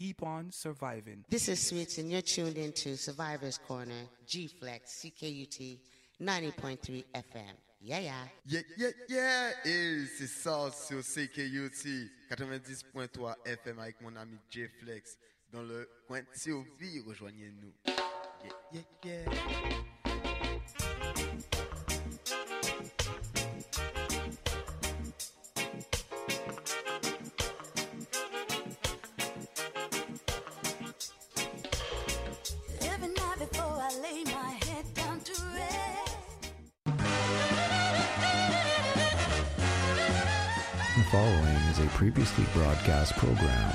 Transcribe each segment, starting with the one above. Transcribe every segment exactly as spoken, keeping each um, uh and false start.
keep on surviving. This is Sweets, and you're tuned into Survivor's Corner, G-Flex, C K U T, ninety point three F M. Yeah, yeah. Yeah, yeah, yeah. Et c'est ça sur C K U T, quatre-vingt-dix point trois F M avec mon ami G-Flex. Dans le coin de Sylvie, rejoignez-nous. Yeah, yeah, yeah. The following is a previously broadcast program.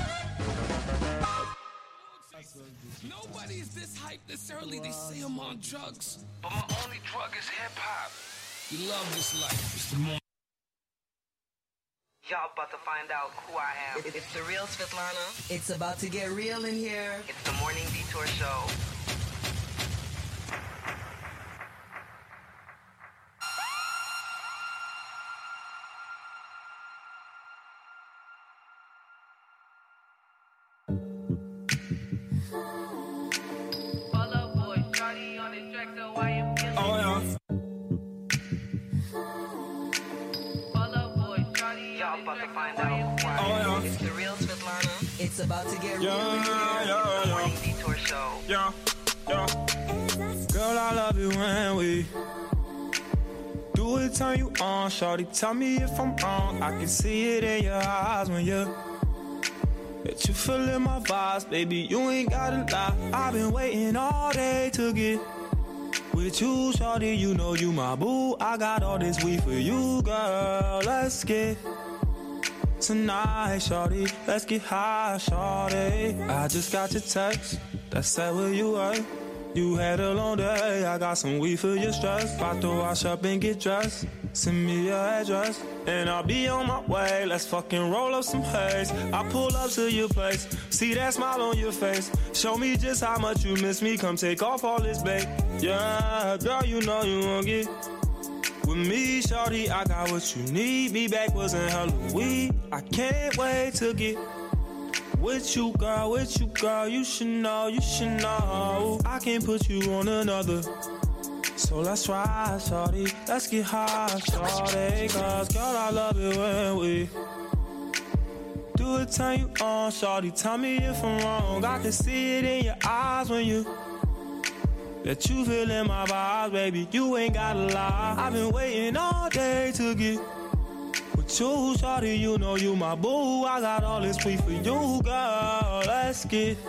Nobody's this hyped this early. They say I'm on drugs, but my only drug is hip hop. You love this life. It's the morning. Y'all about to find out who I am. It's the real Svetlana. It's about to get real in here. It's the Morning Detour Show. It's about to get yeah, real. Yeah, yeah, yeah. Morning Detour Show. Yeah, yeah. Girl, I love it when we do it, turn you on. Shorty, tell me if I'm wrong. I can see it in your eyes when you that you feeling my vibes, baby. You ain't gotta lie. I've been waiting all day to get with you, shorty. You know you my boo. I got all this weed for you, girl. Let's get tonight, shorty, let's get high, shorty. I just got your text that said where you were. You had a long day, I got some weed for your stress. About to wash up and get dressed. Send me your address, and I'll be on my way. Let's fucking roll up some haze. I pull up to your place, see that smile on your face. Show me just how much you miss me. Come take off all this bait. Yeah, girl, you know you won't get with me, shorty, I got what you need. Be backwards and hella weed. I can't wait to get with you, girl, with you, girl. You should know, you should know. I can't put you on another. So let's ride, shorty. Let's get high, shorty. Cause, girl, I love it when we do it, turn you on, shorty. Tell me if I'm wrong. I can see it in your eyes when you that you feelin' my vibes, baby, you ain't gotta lie. I've been waiting all day to get with you, shorty, you know you my boo. I got all this weed for you, girl. Let's get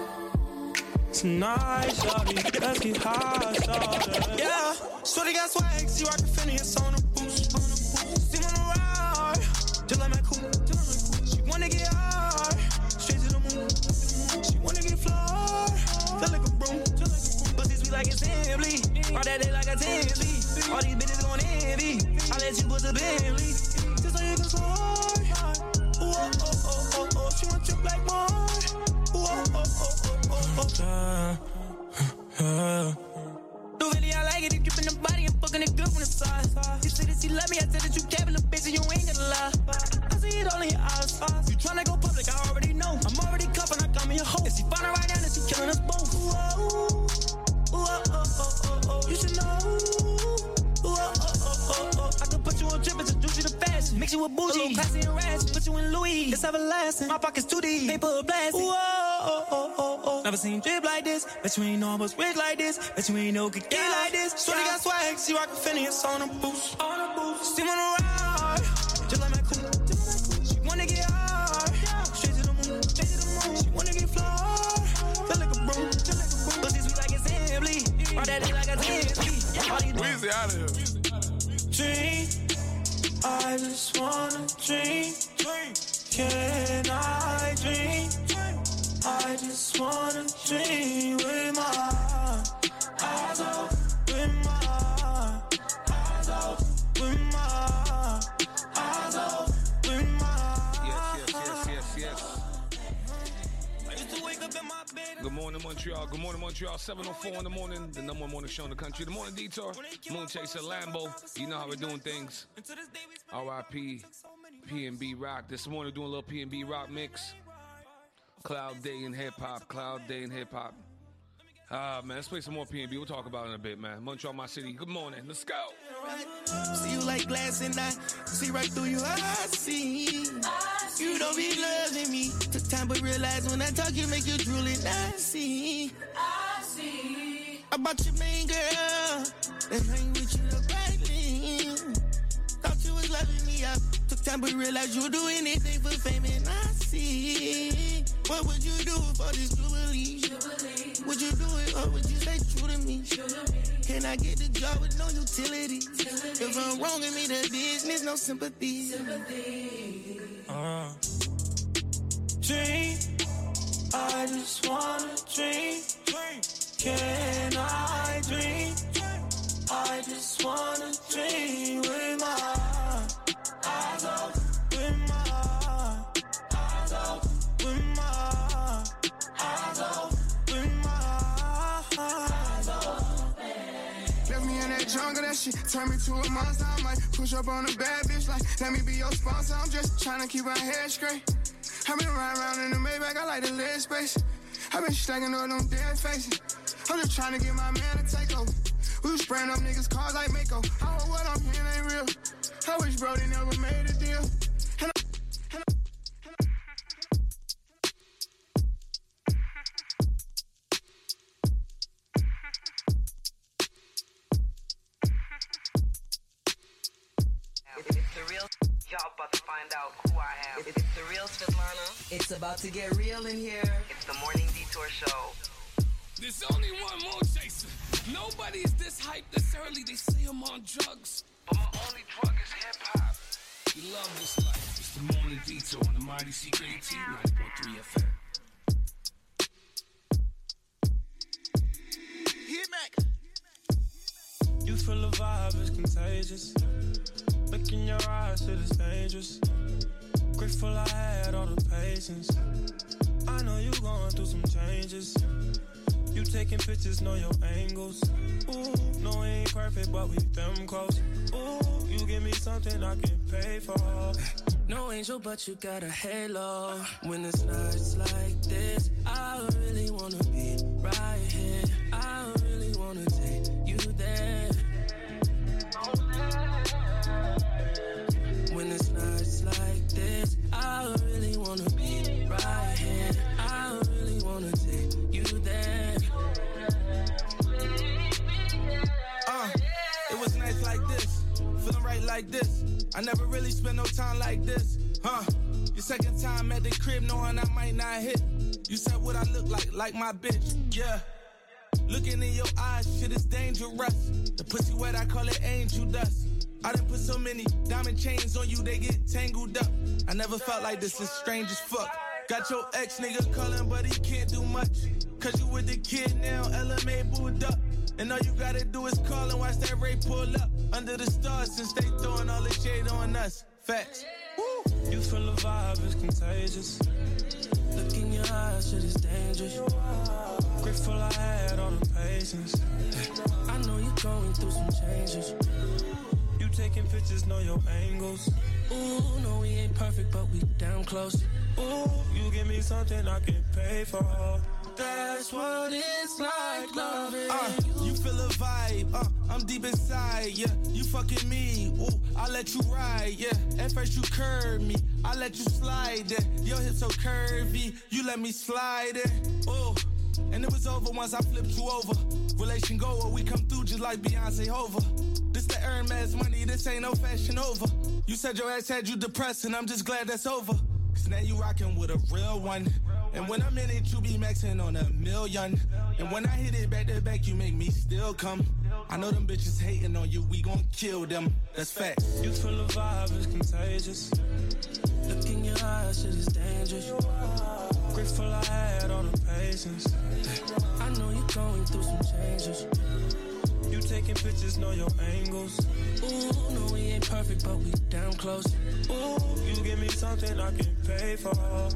tonight, shorty. Let's get high, shorty. Yeah, shorty got swag, see rockin' Phineas on the boost. See on the ride, just like my cool. She wanna get high, straight to the moon. She wanna get flawed, feel like a broom. Like it's Emily, all that day like a Tinsley. All these bitches gon' envy. I let you put the Bentley, just so you can slide. Ooh, oh, oh, oh, oh, oh. She want your black boy. Ooh, oh, oh, oh, oh, oh, oh. Uh, uh. No, really, I like it. You keepin' the body and fucking it good from the side. You say that she love me, I said that you capping the bitch and you ain't gonna lie. I see it all in your eyes. You tryna go public, I already know. I'm already cuffin', I got me a hoe. If she find her right now, then she killin' us both. Ooh, Ooh, oh, oh, oh, oh, oh, you should know. Ooh, oh, oh, oh, oh, oh. I can put you on trip, introduce you to fashion. Mix you with bougie, a little classy and rash. Put you in Louis, it's everlasting. My pockets too deep, paper blasting. Ooh, oh, oh, oh, oh, oh. Never seen drip like this. Bet you ain't know I was rich like this. Bet you ain't know could get like this. Shorty got swag, she rockin' Phineas on the boost. On the boost, steam on the ride, just like my cool. She wanna get high, straight to the moon. Straight to the moon. She wanna get flawed, feel like a broom. Pussy sweet like it's Emily. All that day like a Tinsley. Weezy out of here. Dream, I just wanna dream. Can I dream? I just wanna dream with my eyes open, with my eyes open, with my eyes open, with my Yes, yes, yes, yes, yes. Good morning, Montreal. Good morning, Montreal. seven oh four in the morning. The number one morning show in the country. The Morning Detour. Moon Chaser Lambo. You know how we're doing things. R I P P and B Rock. This morning doing a little P and B Rock mix. Cloud Day in hip hop, Cloud Day in hip hop. Ah, uh, man, let's play some more P and B. We'll talk about it in a bit, man. Montreal, my city. Good morning. Let's go. See you like glass and I see right through you. I see. I see. You don't be loving me. Took time but realize when I talk, you make you drool and I see. I see. About your main girl. That hang with you look brightly. Thought you was loving me up. Took time but realize you would do anything for fame and I see. What would you do for this jubilee? Jubilee. Would you do it or would you stay true to me? True to me. Can I get the job with no utility? utility. If I'm wrong, give me the business, no sympathy. Sympathy. Uh, dream. I just wanna dream. Dream. Can I dream? I just wanna dream with my eyes open. With my eyes open. With my eyes open. With my eyes open. Left me in that jungle, that shit turned me to a monster. I might push up on a bad bitch like, let me be your sponsor. I'm just trying to keep my head straight. I've been riding around in the Maybach, I like the leg space. I've been stacking up them dead faces. I'm just trying to get my man to take over. We was spraying up niggas' cars like Mako. I hope what I'm hearing ain't real. I wish Brody never made a deal. And I, and I, It's the real. Y'all about to find out who I am. It's the real Svetlana. It's about to get real in here. It's the Morning Detour Show. There's only one more chaser. Nobody is this hyped this early. They say I'm on drugs, but my only drug is hip hop. You love this life. It's the Morning Detour on the Mighty C K U T ninety point three F M. Hit Mac. You feel the vibe is contagious. Look in your eyes, it is dangerous. Grateful I had all the patience. I know you going through some changes. You taking pictures, know your angles. Ooh, no, it ain't perfect, but we them close. Ooh, you give me something I can pay for. No angel, but you got a halo. When it's nights like this, I really wanna be right here. I really wanna take you there. When it's nights like this, I really wanna be right here. I really wanna take you there. Uh, it was nights like this, feeling right like this. I never really spent no time like this, huh? Your second time at the crib knowing I might not hit. You said what I look like, like my bitch, yeah. Looking in your eyes, shit is dangerous. The pussy wet, I call it angel dust. I done put so many diamond chains on you, they get tangled up. I never felt like this, is strange as fuck. Got your ex nigga calling, but he can't do much. Cause you with the kid now, L M A booed up. And all you gotta do is call and watch that Ray pull up. Under the stars since they throwing all the shade on us. Facts. Woo. You feel the vibe is contagious. Look in your eyes, shit is dangerous. Grateful I had all the patience. I know you're going through some changes. You taking pictures, know your angles. Ooh, no, we ain't perfect, but we damn close. Ooh, you give me something I can pay for. That's what it's like loving uh, you. You feel a vibe, uh, I'm deep inside, yeah. You fucking me, ooh, I let you ride, yeah. At first you curve me, I let you slide it. Your hips so curvy, you let me slide it, ooh. And it was over once I flipped you over. Relation goer, we come through just like Beyonce Hova. This the Hermes money, this ain't no fashion over. You said your ass had you depressed, and I'm just glad that's over. Cause now you rockin' with a real one. And when I'm in it, you be maxing on a million. And when I hit it back to back, you make me still come. I know them bitches hating on you, we gon' kill them. That's facts. You feel the vibe is contagious. Look in your eyes, shit is dangerous. Grateful I had all the patience. I know you're going through some changes. You taking pictures, know your angles. Ooh, no, we ain't perfect, but we damn close. Ooh, you give me something I can pay for.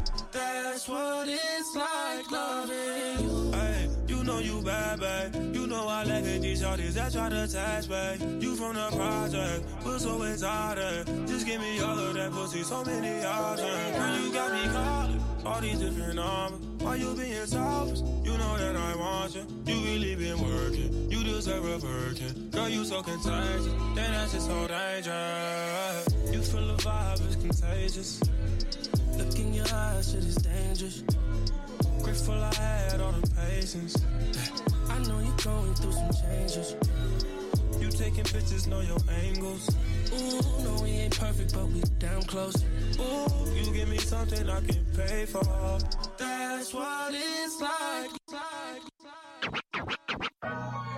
That's what it's like loving you. Hey, you know you bad, bad. You know I like it. these shorties that try to attach back. You from the project, but so exotic. Just give me all of that pussy, so many options. Girl, you got me calling all these different numbers. Why you being selfish? You know that I want you. You really been working. You deserve a Birkin. Girl, you so contagious. Damn, that's just so dangerous. You feel the vibe is contagious. Look in your eyes, shit is dangerous. Grateful I had all the patience. I know you're going through some changes. You taking pictures, know your angles. Ooh, no, we ain't perfect, but we damn close. Ooh, you give me something I can pay for. That's what it's like. like, like.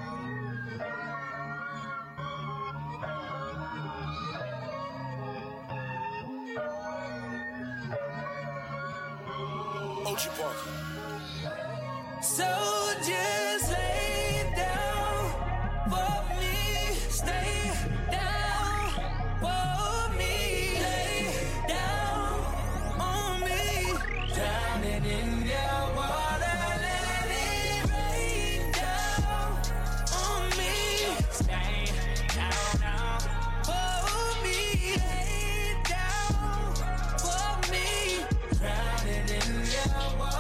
O G Park. So just lay down for me, stay down for me, lay down on me, drowning in your water, let it rain down on me, stay down for me, lay down for me, drowning in your water.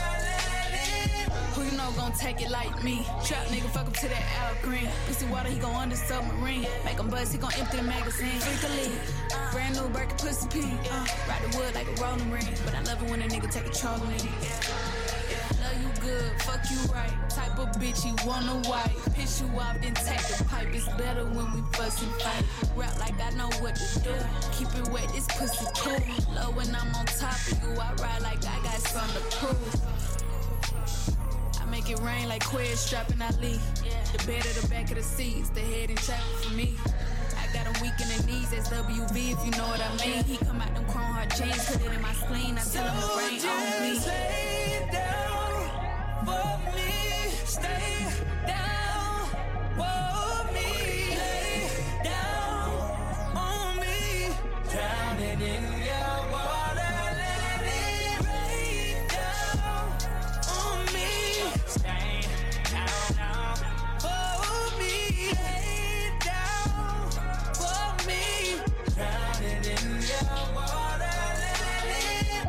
Gon' take it like me. Trap nigga, fuck up to that Al Green. Pussy water, he gon' under submarine. Make him buzz, he gon' empty the magazine. Freak a lead. Brand new Birkin pussy pink. Uh, ride the wood like a rolling ring. But I love it when a nigga take control of me. Love you good, fuck you right. Type of bitch you wanna wipe. Piss you off, then take the pipe. It's better when we fuss and fight. Rap like I know what to do. Keep it wet, this pussy cool. Love when I'm on top of you. I ride like I got something to prove. Make it rain like Quez strapping Ali. The bed of the back of the seats, the head and traffic for me. I got him weak in the knees, that's W V if you know what I mean. He come out them chrome hard jeans, put it in my spleen. I tell him to rain on me. Stay down for me, stay down for me, lay down on me, drowning in your water, let it rain down on me. Stay down, down for me, lay down for me, drowning in your water, let it.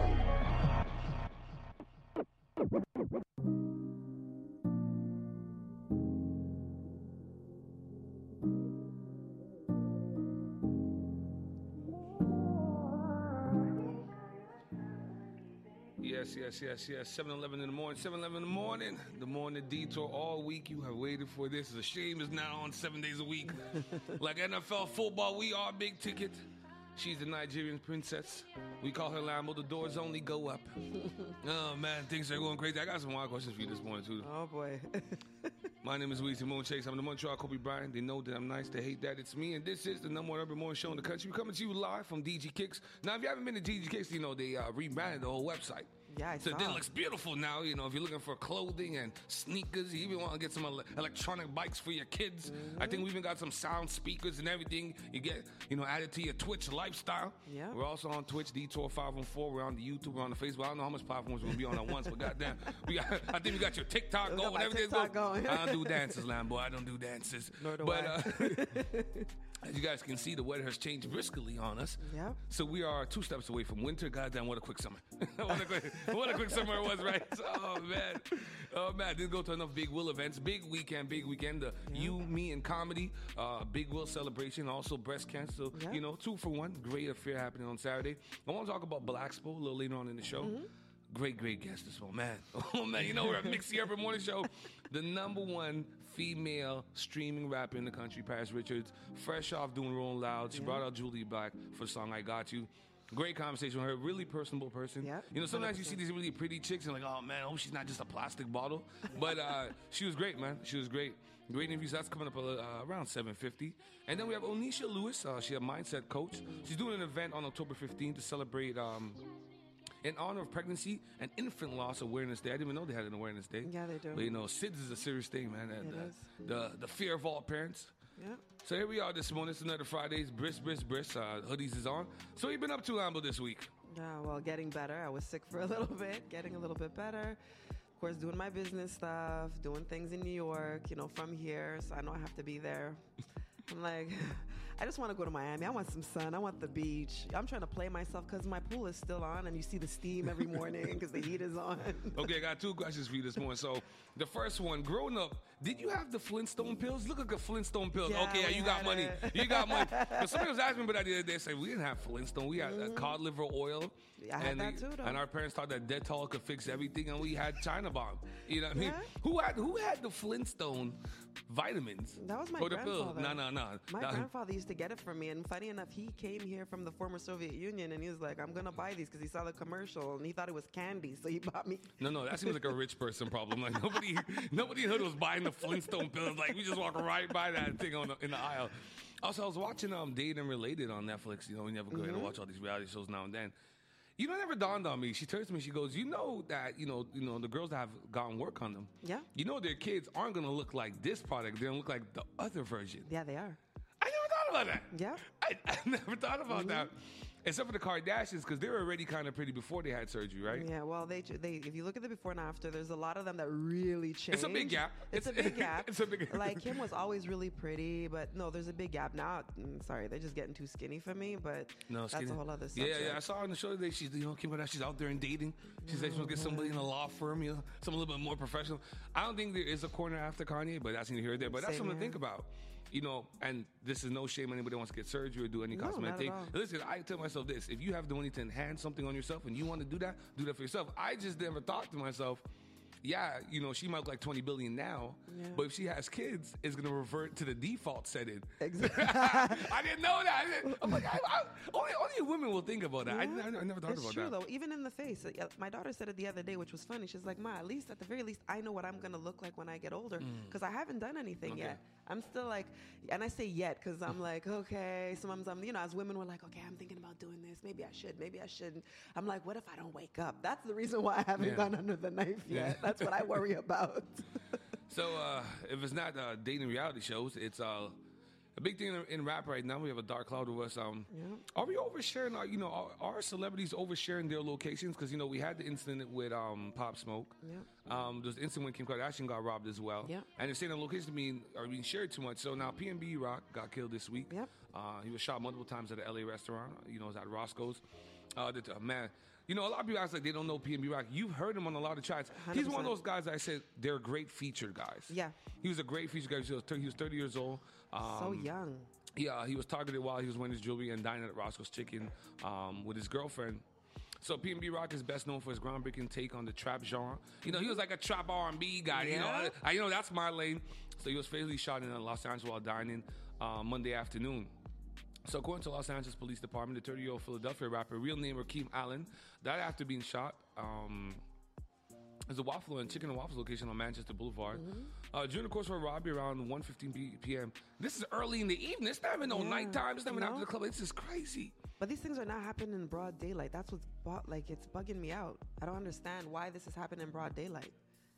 Yes, yes, yes, yes. seven eleven in the morning, seven eleven in the morning. The morning detour all week. You have waited for this. It's a shame it's now on seven days a week. Like N F L football, we are big ticket. She's the Nigerian princess. We call her Lambo. The doors only go up. Oh, man, things are going crazy. I got some wild questions for you this morning, too. Oh, boy. My name is Weezy Moon Chase. I'm the Montreal Kobe Bryant. They know that I'm nice. They hate that. It's me. And this is the number one urban morning show in the country. We're coming to you live from D G Kicks. Now, if you haven't been to D G Kicks, you know, they uh, rebranded the whole website. Yeah, I so saw. it looks beautiful now. You know, if you're looking for clothing and sneakers, you even want to get some ele- electronic bikes for your kids. Mm-hmm. I think we even got some sound speakers and everything. You get, you know, added to your Twitch lifestyle. Yeah. We're also on Twitch, Detour five one four. We're on the YouTube. We're on the Facebook. I don't know how much platforms we're gonna be on at once, but goddamn, we got. I think we got your TikTok We going. got my Everything's TikTok going. going. I don't do dances, Lambo. I don't do dances. Nor do but, I. Uh, as you guys can see, the weather has changed briskly on us. Yeah. So we are two steps away from winter. Goddamn, what a quick summer. what, a quick, what a quick summer it was, right? Oh, man. Oh, man. Didn't go to enough Big Will events. Big weekend, big weekend. The yeah. You, Me, and Comedy. Uh, Big Will celebration. Also breast cancer. So, yeah. you know, two for one. Great affair happening on Saturday. I want to talk about Blaxpo a little later on in the show. Mm-hmm. Great, great guest this one, man. Oh, man, you know, we're at Mixie Every Morning Show. The number one female streaming rapper in the country, Paris Richards. Fresh off doing Rolling Loud. She yeah. brought out Julie Black for the song I Got You. Great conversation with her. Really personable person. Yeah. You know, sometimes you see these really pretty chicks and like, oh, man, oh, she's not just a plastic bottle. But uh, she was great, man. She was great. Great interviews. That's coming up uh, around seven fifty. And then we have Onisha Lewis. Uh, she's a mindset coach. She's doing an event on October fifteenth to celebrate... Um, in honor of Pregnancy and Infant Loss Awareness Day. I didn't even know they had an awareness day. Yeah, they do. But, you know, S I D S is a serious thing, man. It the, is. The, the fear of all parents. Yeah. So here we are this morning. It's another Friday's Brisk, Brisk, Brisk. Uh, hoodies is on. So what you been up to, Lambo, this week? Yeah, well, getting better. I was sick for a little bit. Getting a little bit better. Of course, doing my business stuff, doing things in New York, you know, from here. So I know I have to be there. I'm like, I just want to go to Miami. I want some sun. I want the beach. I'm trying to play myself because my pool is still on and you see the steam every morning because the heat is on. Okay, I got two questions for you this morning. So the first one, growing up, did you have the Flintstone pills? Look like a Flintstone pills. Yeah, okay, yeah, we you got had money. it. You got money. But somebody was asking me about that the other day. They said, we didn't have Flintstone. We had uh, cod liver oil. I had and that they- too, though. And our parents thought that Dettol could fix everything, and we had China Bomb. You know what I mean? Yeah. Who had who had the Flintstone vitamins? That was my Or the pills? grandfather. No, no, no. My That- grandfather used to get it from me, and funny enough, he came here from the former Soviet Union, and he was like, "I'm gonna buy these" because he saw the commercial and he thought it was candy, so he bought me. No, no, that seems like a rich person problem. Like nobody, nobody in the hood was buying the Flintstone pills. Like we just walk right by that thing on the, in the aisle. Also, I was watching um Dated and Related on Netflix. You know, when you ever go ahead and watch all these reality shows now and then. You know, it never dawned on me. She turns to me, she goes, "You know that you know, you know the girls that have gotten work on them. Yeah. You know their kids aren't gonna look like this product. They're gonna look like the other version." Yeah, they are. I never thought about that. Yeah. I, I never thought about that. Except for the Kardashians, because they were already kind of pretty before they had surgery, right? Yeah, well, they they if you look at the before and after, there's a lot of them that really changed. It's a big gap. It's, It's- a big gap. it's a big gap. Like Kim was always really pretty, but no, there's a big gap now. mm, Sorry, they're just getting too skinny for me. But No, that's skinny. a whole other Yeah, subject. yeah. I saw her on the show today. She's, you know, Kim Kardashian. She's out there and dating. She said she wants to get somebody in a law firm, you know, something a little bit more professional. I don't think there is a corner after Kanye, but that's neither here nor there. But that's Same something to here. think about. You know, and this is no shame anybody wants to get surgery or do any No, cosmetic not thing. at all. Listen, I tell myself this: if you have the money to enhance something on yourself and you want to do that, do that for yourself. I just never thought to myself, yeah, you know, she might look like twenty billion now, Yeah. but if she has kids, it's gonna revert to the default setting. Exactly. I didn't know that. I didn't- I'm like, I, I, only, only women will think about that. I, I, I never thought it's about true that. though. Even in the face, Uh, my daughter said it the other day, which was funny. She's like, "Ma, at least at the very least, I know what I'm gonna look like when I get older, because I haven't done anything Okay. yet. I'm still like," and I say yet because I'm like, okay. Sometimes I'm, you know, as women, we're like, okay, I'm thinking about doing this. Maybe I should. Maybe I shouldn't. I'm like, what if I don't wake up? That's the reason why I haven't Yeah. gone under the knife Yeah. yet. That's what I worry about. So uh, if it's not uh, dating reality shows, it's uh, a big thing in, in rap right now. We have a dark cloud of us. Um, Yeah. Are we oversharing? Our, you know, are, are celebrities oversharing their locations? Because you know we had the incident with um, Pop Smoke. Yeah. Um, there's the incident when Kim Kardashian got robbed as well. Yeah. And they're saying the locations being are being shared too much. So now P N B Rock got killed this week. Yep. Uh, he was shot multiple times at an L A restaurant. You know, it was at Roscoe's. Uh, the, uh, man, you know, a lot of people ask like they don't know P N B Rock. You've heard him on a lot of chats. He's one of one hundred percent. those guys that I said they're great featured guys. Yeah. He was a great featured guy. He was, he was thirty years old. Um, So young. Yeah, he was targeted while he was wearing his jewelry and dining at Roscoe's Chicken um, with his girlfriend. So P N B Rock is best known for his groundbreaking take on the trap genre. You know, he was like a trap R and B guy. You know, Yeah. I, you know that's my lane. So he was fatally shot in Los Angeles while dining uh, Monday afternoon. So according to Los Angeles Police Department, the thirty-year-old Philadelphia rapper, real name Rakeem Allen, died after being shot. Um, There's a Waffle and Chicken and Waffles location on Manchester Boulevard. Uh, during the course of a robbery around one fifteen p.m. This is early in the evening. It's not even no Yeah. nighttime. It's not even No. after the club. This is crazy. But these things are not happening in broad daylight. That's what's bu- like it's bugging me out. I don't understand why this is happening in broad daylight.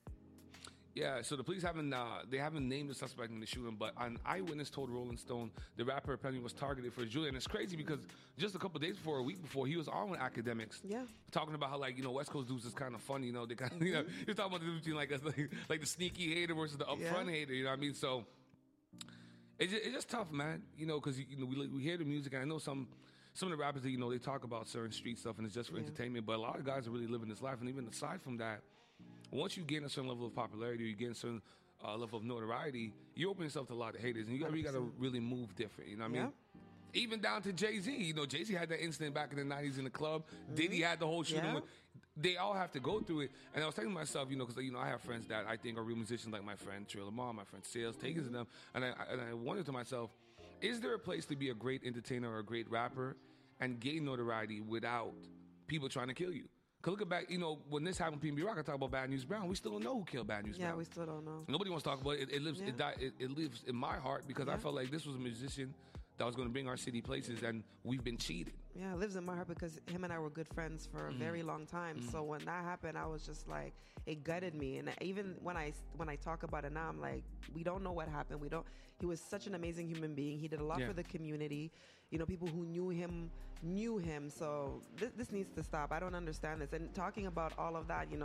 Yeah, so the police haven't uh, they haven't named the suspect in the shooting, but an eyewitness told Rolling Stone the rapper apparently was targeted for his jewelry. And it's crazy because just a couple days before, a week before, he was on with Academics. Yeah. Talking about how, like, you know, West Coast dudes is kind of funny, you know, they kind of, you know, he was talking about the difference between like, a, like like the sneaky hater versus the upfront Yeah. hater, you know what I mean? So it's just, it's just tough, man, you know, because, you know, we, we hear the music, and I know some some of the rappers that, you know, they talk about certain street stuff and it's just for Yeah. entertainment, but a lot of guys are really living this life. And even aside from that, once you gain a certain level of popularity or you gain a certain uh, level of notoriety, you open yourself to a lot of haters, and you got you got to really move different. You know what I mean? Even down to Jay-Z. You know, Jay-Z had that incident back in the nineties in the club. Diddy had the whole shooting. Yeah. With, they all have to go through it. And I was thinking to myself, you know, because you know I have friends that I think are real musicians, like my friend Trey Lamar, my friend Sales, Takers and them. And I and I wondered to myself, is there a place to be a great entertainer or a great rapper and gain notoriety without people trying to kill you? Cause look at back, you know, when this happened, P N B Rock, I talk about Bad News Brown. We still don't know who killed Bad News Yeah, Brown. we still don't know. Nobody wants to talk about it. It, it lives, Yeah. it, died, it, it lives in my heart because I Yeah. felt like this was a musician that was going to bring our city places, and we've been cheated. Yeah, it lives in my heart because him and I were good friends for a Mm. very long time. So when that happened, I was just like, it gutted me. And even when I when I talk about it now, I'm like, we don't know what happened. We don't. He was such an amazing human being. He did a lot Yeah. for the community. You know, people who knew him knew him. So this, this needs to stop. I don't understand this. And talking about all of that, you know,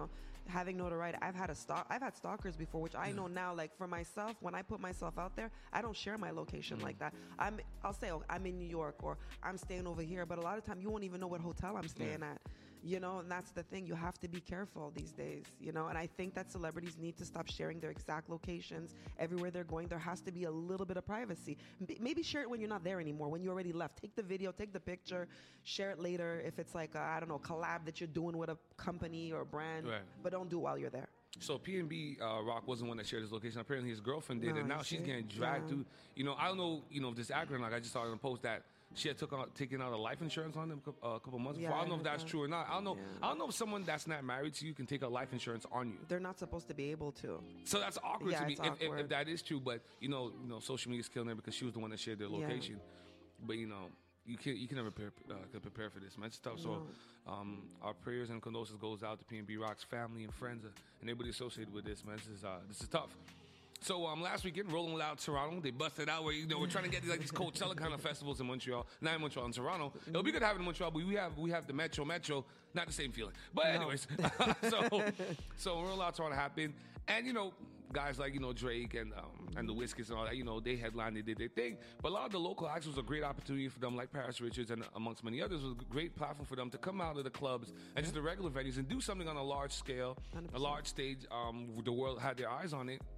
having notoriety. I've had a stalk. I've had stalkers before, which I know now. Like for myself, when I put myself out there, I don't share my location like that. I'm. I'll say, oh, I'm in New York or I'm staying over here, but a lot of time you won't even know what hotel I'm staying Yeah. at. You know, and that's the thing. You have to be careful these days, you know, and I think that celebrities need to stop sharing their exact locations everywhere they're going. There has to be a little bit of privacy. M- Maybe share it when you're not there anymore, when you already left. Take the video, take the picture, share it later if it's like, a, I don't know, collab that you're doing with a company or a brand, Right. but don't do it while you're there. So P N B uh, Rock wasn't one that shared his location. Apparently his girlfriend did, No, and now you she's see? getting dragged Yeah. through. You know, I don't know. You know, if this acronym, like I just saw in a post that she had took out, taken out a life insurance on them a couple, uh, couple months Yeah, before. I I don't know if heard that's that. true or not. I don't know. Yeah. I don't know if someone that's not married to you can take a life insurance on you. They're not supposed to be able to. So that's awkward Yeah, to me it's if, if, if awkward. that is true. But you know, you know, social media is killing her because she was the one that shared their Yeah. location. But you know, you can you can never prepare, uh, can prepare for this, man. It's tough. So, um, our prayers and condolences goes out to P N B Rock's family and friends uh, and everybody associated with this, man. This is uh, this is tough. So um, last weekend, Rolling Loud Toronto, they busted out where you know we're trying to get these like these Coachella kind of festivals in Montreal, not in Montreal, in Toronto. It'll be good having in Montreal, but we have we have the Metro Metro, not the same feeling. But No. anyways, so so Rolling Loud Toronto happened, and you know guys like you know Drake and um, and the Wizkid and all that, you know they headlined, they did their thing. But a lot of the local acts was a great opportunity for them, like Paris Richards and amongst many others, was a great platform for them to come out of the clubs and just the regular venues and do something on a large scale, one hundred a percent. large stage. Um, the world had their eyes on it.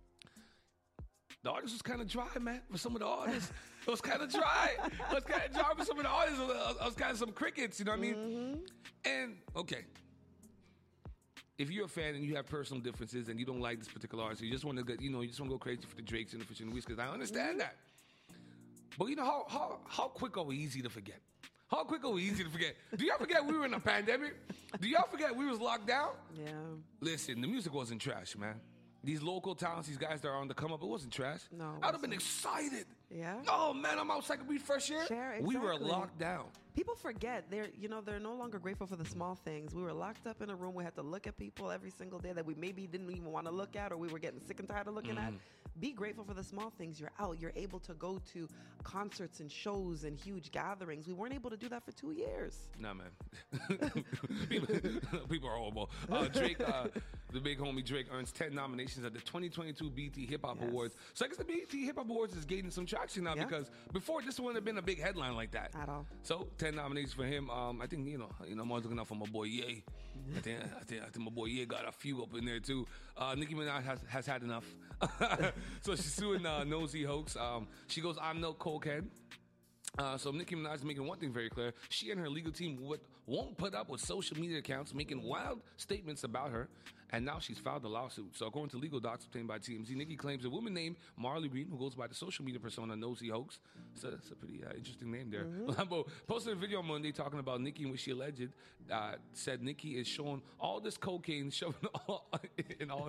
The artist was kind of dry, man, for some of the artists. It was kind of dry. It was kind of dry for some of the artists. It was, it was kind of some crickets, you know what I mean? Mm-hmm. And, okay, if you're a fan and you have personal differences and you don't like this particular artist, you just want to go, you know, you just want to go crazy for the Drakes and the Fish and the Wizkids, I understand that. But you know, how, how, how quick are we easy to forget? How quick are we easy to forget? Do y'all forget we were in a pandemic? Do y'all forget we was locked down? Yeah. Listen, the music wasn't trash, man. These local talents, these guys that are on the come up, it wasn't trash. No, it I would have been wasn't. excited. Yeah. Oh man, I'm out second beat fresh air. Share, We were exactly. locked down. People forget they're you know they're no longer grateful for the small things. We were locked up in a room. We had to look at people every single day that we maybe didn't even want to look at, or we were getting sick and tired of looking at. Be grateful for the small things. You're out. You're able to go to concerts and shows and huge gatherings. We weren't able to do that for two years. Nah, man. people, people are horrible. Uh, Drake, uh, the big homie Drake, earns ten nominations at the twenty twenty-two B E T Hip Hop Yes. Awards. So I guess the B E T Hip Hop Awards is gaining some traction now Yeah. because before this wouldn't have been a big headline like that. At all. So ten nominations for him. Um, I think you know, you know, I'm always looking out for my boy Ye. I think, I think, I think my boy Ye got a few up in there too. Uh, Nicki Minaj has, has had enough, so she's suing uh, Nosy Hoax. Um, she goes, "I'm no cokehead." Uh, so Nicki Minaj is making one thing very clear: she and her legal team would, won't put up with social media accounts making wild statements about her. And now she's filed a lawsuit. So according to legal docs obtained by T M Z, Nicki claims a woman named Marley Green, who goes by the social media persona Nosy Hoax, so that's a pretty uh, interesting name there, Lambo, posted a video on Monday talking about Nicki, in which she alleged, uh, said Nicki is showing all this cocaine shoving all in all...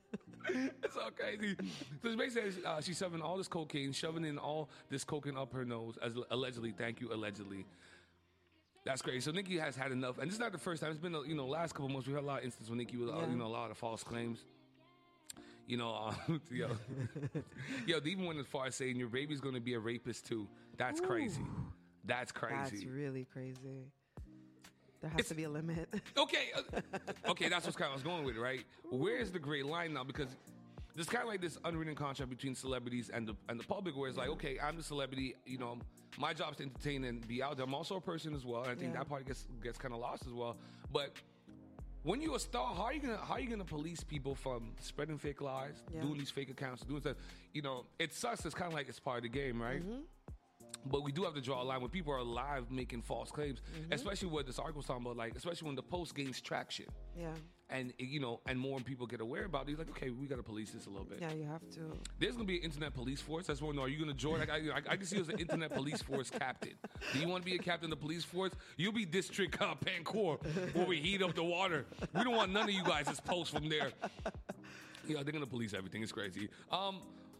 It's all crazy. So she basically says uh, she's shoving all this cocaine, shoving in all this cocaine up her nose, as allegedly, thank you, allegedly. That's crazy. So Nicki has had enough, and this is not the first time. It's been, you know, last couple months we had a lot of instances with Nicki with, uh, Yeah. you know, a lot of false claims. You know, uh, yo, yo, they even went as far as saying your baby's going to be a rapist too. That's crazy. That's crazy. That's really crazy. There has It's- to be a limit. Okay, uh, okay, that's what's kind of I was going with, right? Where is the gray line now? Because there's kind of like this unwritten contract between celebrities and the and the public, where it's like, okay, I'm the celebrity, you know, my job is to entertain and be out there. I'm also a person as well, and I think Yeah. that part gets gets kind of lost as well. But when you're a star, how are you gonna how are you gonna police people from spreading fake lies, Yeah. doing these fake accounts, doing stuff? You know, it sucks. It's kind of like it's part of the game, right? Mm-hmm. But we do have to draw a line when people are live making false claims, Mm-hmm. especially what this article was talking about, like especially when the post gains traction. Yeah. And you know, and more people get aware about it. He's like, okay, we got to police this a little bit. Yeah, you have to. There's gonna be an internet police force. That's one. Are you gonna join? Like, I, I, I can see you as an internet police force captain. Do you want to be a captain of the police force? You'll be District uh, Pancor, where we heat up the water. We don't want none of you guys' posts from there. Yeah, they're gonna police everything. It's crazy. Um,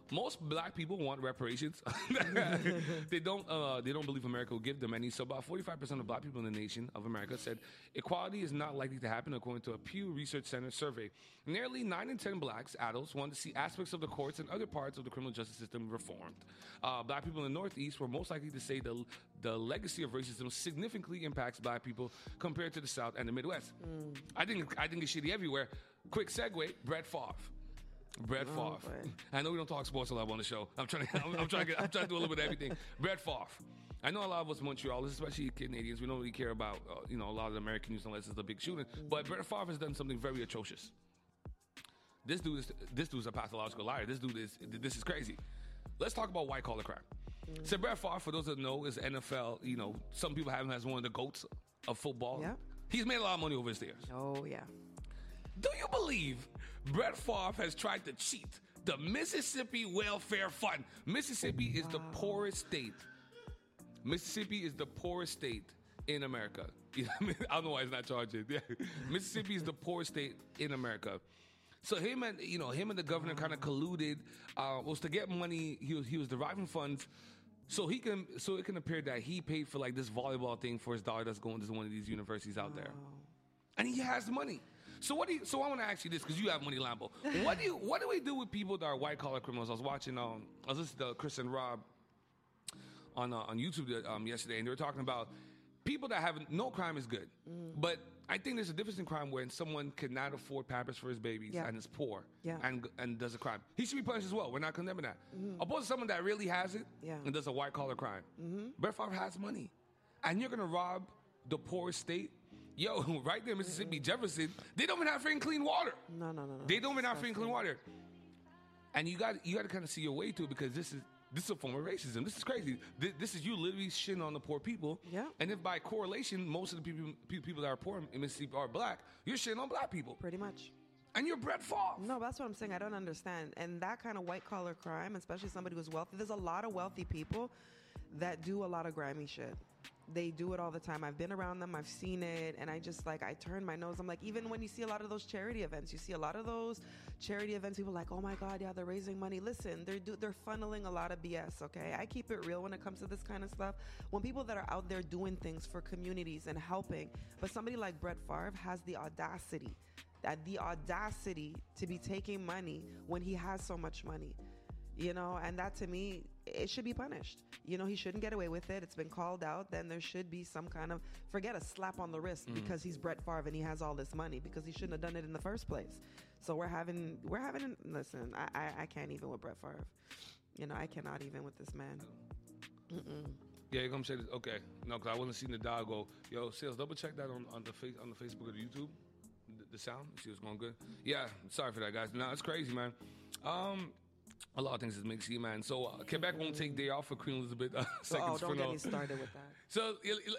most black people want reparations. they don't. Uh, they don't believe America will give them any. So about forty-five percent of black people in the nation of America said equality is not likely to happen, according to a Pew Research Center survey. Nearly nine in ten blacks adults want to see aspects of the courts and other parts of the criminal justice system reformed. Uh, black people in the Northeast were most likely to say the the legacy of racism significantly impacts black people compared to the South and the Midwest. Mm. I think I think it's shitty everywhere. Quick segue: Brett Favre. Brett Favre. Oh, I know we don't talk sports a lot on the show. I'm trying to, I'm, I'm trying to, get, I'm trying to do a little bit of everything. Brett Favre. I know a lot of us Montrealers, especially Canadians, we don't really care about, uh, you know, a lot of the American news unless it's a big shooting. But Brett Favre has done something very atrocious. This dude is, this dude's a pathological liar. This dude is, this is crazy. Let's talk about white collar crime. Mm. So Brett Favre, for those that know, is N F L. You know, some people have him as one of the GOATs of football. Yeah. He's made a lot of money over his years. Oh yeah. Do you believe Brett Favre has tried to cheat the Mississippi Welfare Fund? Mississippi is wow. the poorest state. Mississippi is the poorest state in America. I don't know why it's not charging. Yeah. Mississippi is the poorest state in America. So him and you know him and the governor kind of colluded. Uh, was to get money. He was he was deriving funds. So he can, so it can appear that he paid for like this volleyball thing for his daughter that's going to one of these universities out there, and he has money. So what do you, so I want to ask you this because you have money, Lambo. What do you what do we do with people that are white collar criminals? I was watching um I was listening to Chris and Rob on uh, on YouTube um, yesterday, and they were talking about people that have no crime is good, mm. but I think there's a difference in crime when someone cannot afford Pampers for his babies yeah. and is poor yeah. and and does a crime. He should be punished as well. We're not condemning that. Mm-hmm. Opposed to someone that really has it yeah. and does a white collar crime. Mm-hmm. Brett Favre has money, and you're gonna rob the poorest state. Yo, right there, Mississippi, mm-hmm. Jefferson, they don't even have freaking clean water. No, no, no, no. They don't even have freaking clean water. And you got you got to kind of see your way to it because this is this is a form of racism. This is crazy. This, this is you literally shitting on the poor people. Yeah. And if by correlation, most of the people people that are poor in Mississippi are black, you're shitting on black people. Pretty much. And you're Brett Favre. No, that's what I'm saying. I don't understand. And that kind of white collar crime, especially somebody who's wealthy, there's a lot of wealthy people that do a lot of grimy shit. They do it all the time. I've been around them. I've seen it. And I just like, I turn my nose. I'm like, even when you see a lot of those charity events, you see a lot of those charity events, people are like, oh my God, yeah, they're raising money. Listen, they're do, they're funneling a lot of B S, okay? I keep it real when it comes to this kind of stuff. When people that are out there doing things for communities and helping, but somebody like Brett Favre has the audacity, that the audacity to be taking money when he has so much money. You know, and that to me, it should be punished. You know, he shouldn't get away with it. It's been called out. Then there should be some kind of, forget a slap on the wrist mm. because he's Brett Favre and he has all this money because he shouldn't have done it in the first place. So we're having, we're having, listen, I, I, I can't even with Brett Favre. You know, I cannot even with this man. Mm-mm. Yeah, you're going to say this. Okay. No, because I wasn't seeing the dial go, yo, Sales, double check that on, on, the, face, on the Facebook or the YouTube. The, the sound. See what's going good. Yeah, sorry for that, guys. No, it's crazy, man. Um... A lot of things is mixy, man. So uh, Quebec won't take day off for Queen Elizabeth uh, seconds oh, don't for get no. me started with that. So,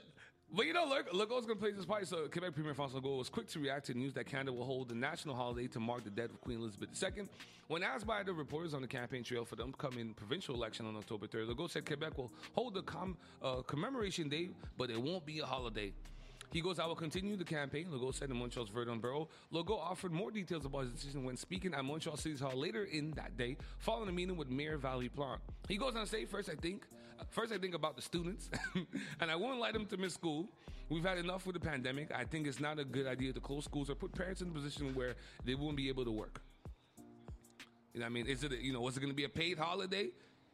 but you know, look, Legault's going to play this party. So Quebec Premier François Legault was quick to react to news that Canada will hold the national holiday to mark the death of Queen Elizabeth the Second. When asked by the reporters on the campaign trail for the upcoming provincial election on October third, Legault said Quebec will hold the com- uh, commemoration day, but it won't be a holiday. He goes, I will continue the campaign, Legault said in Montreal's Verdun Borough. Legault offered more details about his decision when speaking at Montreal City Hall later in that day, following a meeting with Mayor Valérie Plante. He goes on to say, first I think, first I think about the students, and I won't let them to miss school. We've had enough with the pandemic. I think it's not a good idea to close schools or put parents in a position where they won't be able to work. You know what I mean? Is it, you know, was it going to be a paid holiday?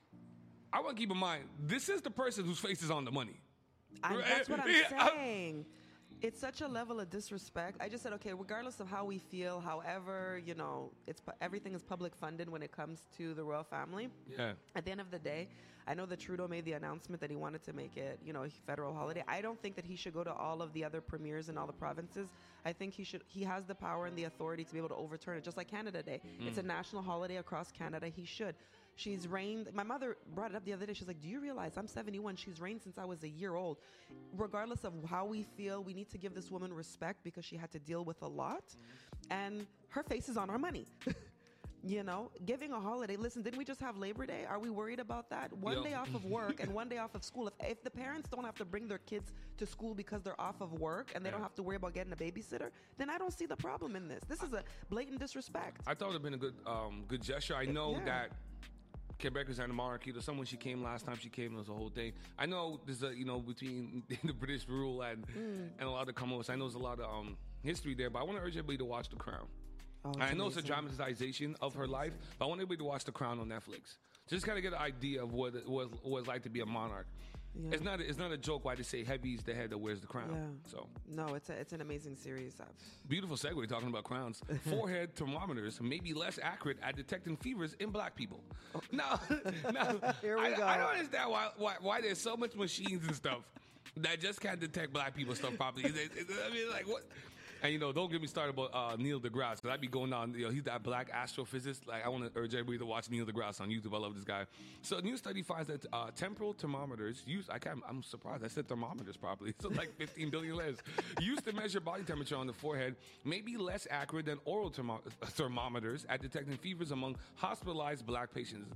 I want to keep in mind, this is the person whose face is on the money. I, that's what I'm yeah, saying. It's such a level of disrespect. I just said, okay, regardless of how we feel, however, you know, it's everything is public funded when it comes to the royal family. Yeah. At the end of the day, I know that Trudeau made the announcement that he wanted to make it, you know, a federal holiday. I don't think that he should go to all of the other premiers in all the provinces. I think he should. He has the power and the authority to be able to overturn it, just like Canada Day. Mm. It's a national holiday across Canada. He should. She's reigned. My mother brought it up the other day. She's like, do you realize I'm seventy-one? She's reigned since I was a year old. Regardless of how we feel, we need to give this woman respect because she had to deal with a lot. And her face is on our money. You know, giving a holiday. Listen, didn't we just have Labor Day? Are we worried about that? One Yo. day off of work and one day off of school. If, if the parents don't have to bring their kids to school because they're off of work and they yeah. don't have to worry about getting a babysitter, then I don't see the problem in this. This is a blatant disrespect. I thought it would have been a good, um, good gesture. I know yeah. that Quebecers and the monarchy. There's someone she came last time she came. There was a whole thing. I know there's a, you know, between the British rule and Mm. and a lot of the Commonwealth. I know there's a lot of um history there, but I want to urge everybody to watch The Crown. Oh, it's And I know it's a amazing. dramatization of her life, but I want everybody to watch The Crown on Netflix. Just kind of get an idea of what it was, what it's like to be a monarch. Yeah. It's not a, it's not a joke why they say heavy's the head that wears the crown. Yeah. So No, it's a, it's an amazing series. I've, beautiful segue talking about crowns. Forehead thermometers may be less accurate at detecting fevers in black people. No, no. Here we I, go. I don't understand why, why why there's so much machines and stuff that just can't detect black people stuff properly. It- it- I mean, like what? And you know, don't get me started about uh, Neil deGrasse, because I'd be going on. You know, he's that black astrophysicist. Like, I want to urge everybody to watch Neil deGrasse on YouTube. I love this guy. So, a new study finds that uh, temporal thermometers used. I can't. I'm surprised I said thermometers properly. So, like fifteen billion letters used to measure body temperature on the forehead may be less accurate than oral thermo- thermometers at detecting fevers among hospitalized black patients.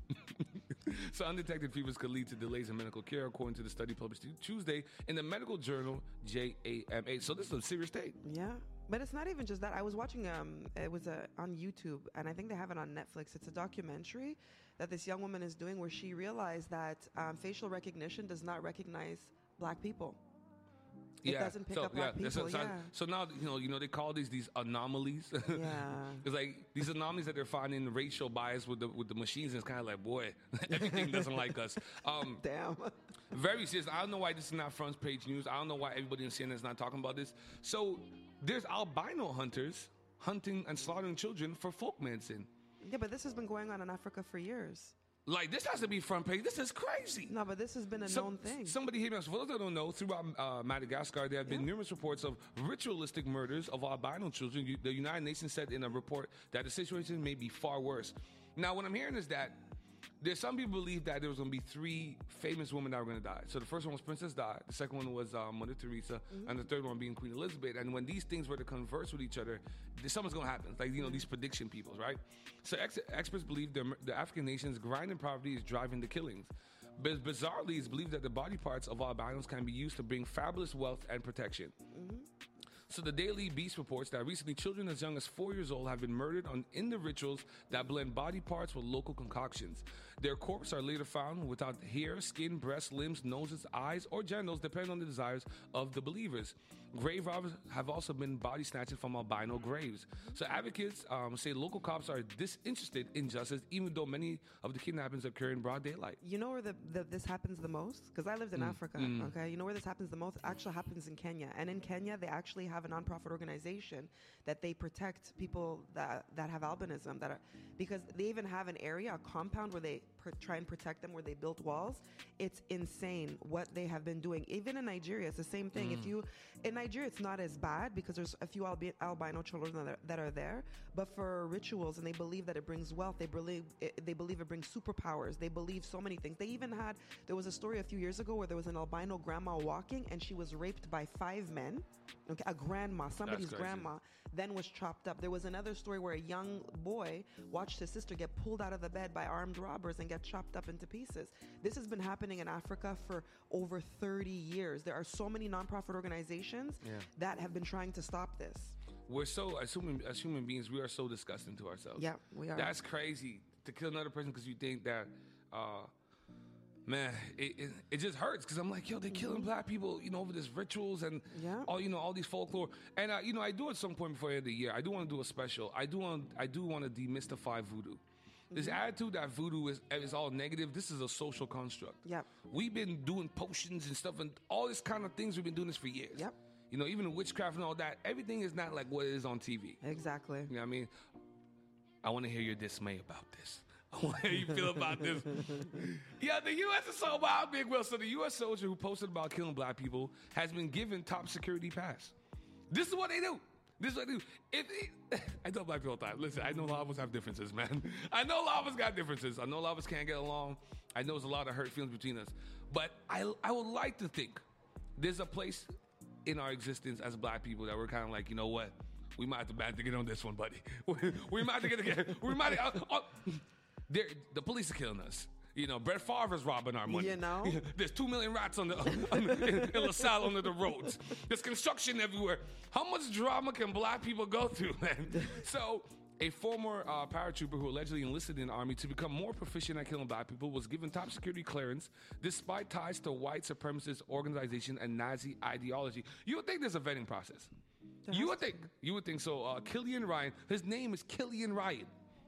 So, undetected fevers could lead to delays in medical care, according to the study published Tuesday in the medical journal J A M A. So, this is a serious state. yeah. But it's not even just that. I was watching, um, it was uh, on YouTube, and I think they have it on Netflix. It's a documentary that this young woman is doing where she realized that um, facial recognition does not recognize black people. It doesn't pick so, up black yeah, so, people, so, yeah. so now you know, you know, they call these these anomalies. Yeah. It's like these anomalies that they're finding racial bias with the with the machines. And it's kind of like, boy, everything doesn't like us. Um, Damn. Very serious. I don't know why this is not front page news. I don't know why everybody in C N N is not talking about this. So there's albino hunters hunting and slaughtering children for folk medicine. Yeah, but this has been going on in Africa for years. Like, this has to be front page. This is crazy. No, but this has been a Some- known thing. Somebody hit me up. For those that don't know, throughout uh, Madagascar, there have been numerous reports of ritualistic murders of albino children. You, the United Nations said in a report that the situation may be far worse. Now, what I'm hearing is that there's some people believe that there was going to be three famous women that were going to die. So the first one was Princess Di, the second one was uh, Mother Teresa, Mm-hmm. and the third one being Queen Elizabeth. And when these things were to converse with each other, th- something's going to happen. Like, you know, these prediction peoples, right? So ex- experts believe the, the African nation's grinding poverty is driving the killings. But bizarrely, it's believed that the body parts of albinos can be used to bring fabulous wealth and protection. So the Daily Beast reports that recently children as young as four years old have been murdered on in the rituals that blend body parts with local concoctions. Their corpses are later found without hair, skin, breasts, limbs, noses, eyes, or genitals, depending on the desires of the believers. Grave robbers have also been body snatching from albino graves. So advocates um, say local cops are disinterested in justice, even though many of the kidnappings occur in broad daylight. You know where the, the this happens the most? Because I lived in Mm, Africa. mm. Okay, you know where this happens the most? It actually happens in Kenya, and in Kenya they actually have a nonprofit organization that they protect people that that have albinism. That are because they even have an area, a compound where they pr- try and protect them, where they built walls. It's insane what they have been doing. Even in Nigeria, it's the same thing. If Mm. you in Nigeria, it's not as bad because there's a few albi- albino children that are, that are there. But for rituals, and they believe that it brings wealth. They believe it, they believe it brings superpowers. They believe so many things. They even had there was a story a few years ago where there was an albino grandma walking and she was raped by five men. Okay, a grandma, somebody's crazy. grandma, then was chopped up. There was another story where a young boy watched his sister get pulled out of the bed by armed robbers and get chopped up into pieces. This has been happening in Africa for over thirty years. There are so many nonprofit organizations Yeah. that have been trying to stop this. We're so, as human, as human beings, we are so disgusting to ourselves. Yeah, we are. That's crazy to kill another person because you think that, uh, man, it, it, it just hurts because I'm like, yo, they're killing black people, you know, over these rituals and Yeah. all, you know, all these folklore. And, uh, you know, I do at some point before the end of the year, I do want to do a special. I do want, I do want to demystify voodoo. This Mhm. attitude that voodoo is, is all negative, this is a social construct. Yep. We've been doing potions and stuff and all this kind of things. We've been doing this for years. Yep. You know, even witchcraft and all that, everything is not like what it is on T V. Exactly. You know what I mean? I want to hear your dismay about this. I want to hear you feel about this. Yeah, the U S is so wild, Big Will. So the U S soldier who posted about killing black people has been given top security pass. This is what they do. This is what they do. If it, I tell black people all the time, listen, I know a lot of us have differences, man. I know a lot of us got differences. I know a lot of us can't get along. I know there's a lot of hurt feelings between us. But I, I would like to think there's a place in our existence as black people that we're kind of like, you know what? We might have to band to get on this one, buddy. We, we might have to get together. We might have, uh, uh, they're- the police are killing us. You know, Brett Favre is robbing our money. You know? There's two million rats on the, on the in, in LaSalle under the roads. There's construction everywhere. How much drama can black people go through, man? So A former uh, paratrooper who allegedly enlisted in the Army to become more proficient at killing black people was given top security clearance despite ties to white supremacist organization and Nazi ideology. You would think there's a vetting process. You would think. You would think so. Uh, Killian Ryan, his name is Killian Ryan.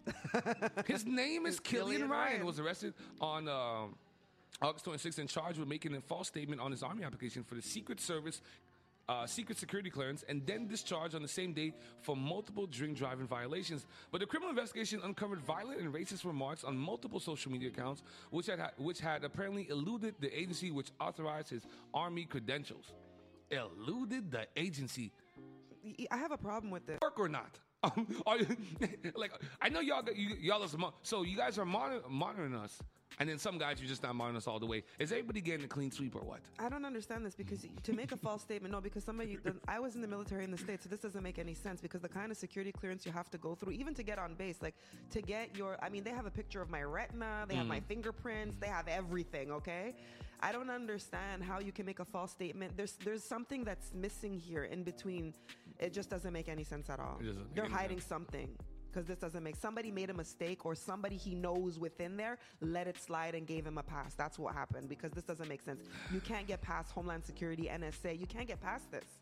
His name is Killian Ryan, Ryan. Was arrested on uh, August twenty-sixth and charged with making a false statement on his Army application for the Secret Service Uh, secret security clearance, and then discharged on the same day for multiple drink driving violations. But the criminal investigation uncovered violent and racist remarks on multiple social media accounts, which had which had apparently eluded the agency which authorized his Army credentials. Eluded the agency. I have a problem with this. Work or not? Um, are you, like I know y'all you, y'all are so you guys are monitor, monitoring us. And then some guys, you're just not monitoring us all the way. Is everybody getting a clean sweep or what? I don't understand this because to make a false statement, no, because somebody, the, I was in the military in the States, so this doesn't make any sense because the kind of security clearance you have to go through, even to get on base, like to get your, I mean, they have a picture of my retina, they have Mm. my fingerprints, they have everything, okay? I don't understand how you can make a false statement. There's there's something that's missing here in between. It just doesn't make any sense at all. It doesn't make They're any hiding sense. something. Because this doesn't make somebody made a mistake or somebody he knows within there let it slide and gave him a pass. That's what happened because this doesn't make sense. You can't get past Homeland Security, N S A. You can't get past this.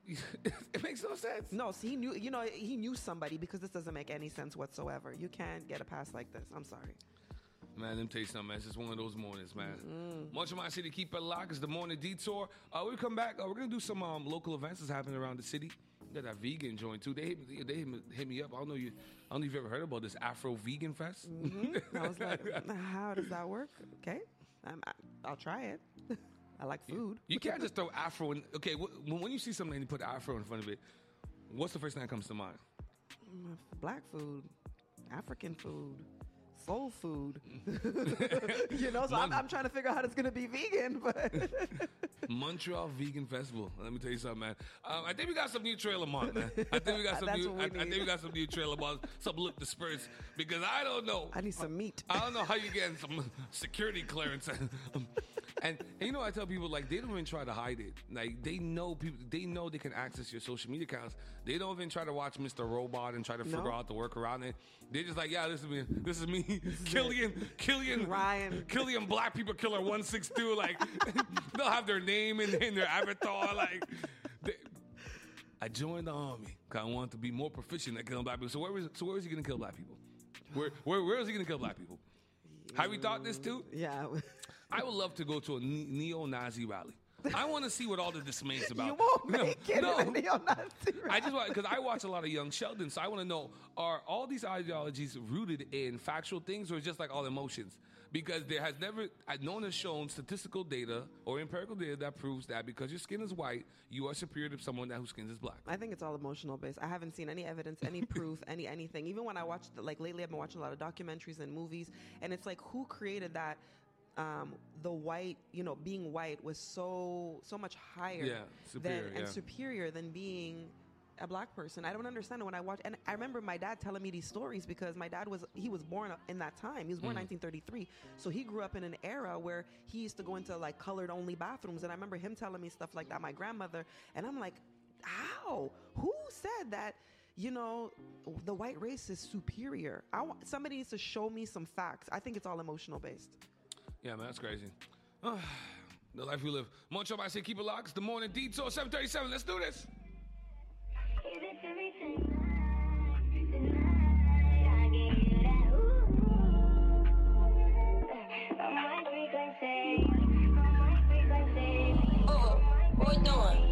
It makes no sense. No, so he knew. You know, he knew somebody because this doesn't make any sense whatsoever. You can't get a pass like this. I'm sorry. Man, let me tell you something, man. It's just one of those mornings, man. Mm. Much of my city, keep it locked. It's the morning detour. Uh, we come back. Uh, we're gonna do some um, local events that's happening around the city. Got that vegan joint too. They hit me, they hit me, hit me up. I don't know you. I don't know if you've ever heard about this Afro Vegan Fest. Mm-hmm. I was like, how does that work? Okay, I'm, I, I'll try it. I like food. You can't just throw Afro in. Okay, wh- when you see something and you put Afro in front of it, what's the first thing that comes to mind? Black food, African food, soul food. You know, so I'm, I'm trying to figure out how it's going to be vegan, but Montreal Vegan Festival. Let me tell you something, man. Um, I think we got some new trailer month, man. I think we got some That's new. what we I, I need. think we got some new trailer month. Some lip dispersed because I don't know. I need some meat. I don't know how you getting some security clearance. and, and you know, I tell people like they don't even try to hide it. Like they know people. They know they can access your social media accounts. They don't even try to watch Mister Robot and try to figure No. out the work around it. They're just like, yeah, this is me. This is me, Killian, Killian, Ryan, Killian, Black People Killer one six two. Like they'll have their name in, in their avatar. Like they, I joined the army because I wanted to be more proficient at killing black people. So where was so where was he gonna kill black people? Where where where is he gonna kill black people? Have we thought this too? Yeah. I would love to go to a ne- neo-Nazi rally. I want to see what all the dismay is about. You won't No, make it no. in a neo-Nazi I just want because I watch a lot of Young Sheldon, so I want to know: are all these ideologies rooted in factual things, or just like all emotions? Because there has never, no one has shown statistical data or empirical data that proves that because your skin is white, you are superior to someone that whose skin is black. I think it's all emotional based. I haven't seen any evidence, any proof, any anything. Even when I watched, like lately, I've been watching a lot of documentaries and movies, and it's like, who created that? Um, the white, you know, being white was so so much higher Yeah, superior, than, and yeah. superior than being a black person. I don't understand it when I watch, and I remember my dad telling me these stories because my dad was he was born in that time. He was born Mm. in nineteen thirty-three, so he grew up in an era where he used to go into like colored only bathrooms, and I remember him telling me stuff like that. My grandmother, and I'm like, how? Who said that? You know, the white race is superior. I want somebody needs to show me some facts. I think it's all emotional based. Yeah, man, that's crazy. The life we live. Montreal, I say keep it locked. It's the morning detour, seven thirty-seven. Let's do this. Oh, what we doing?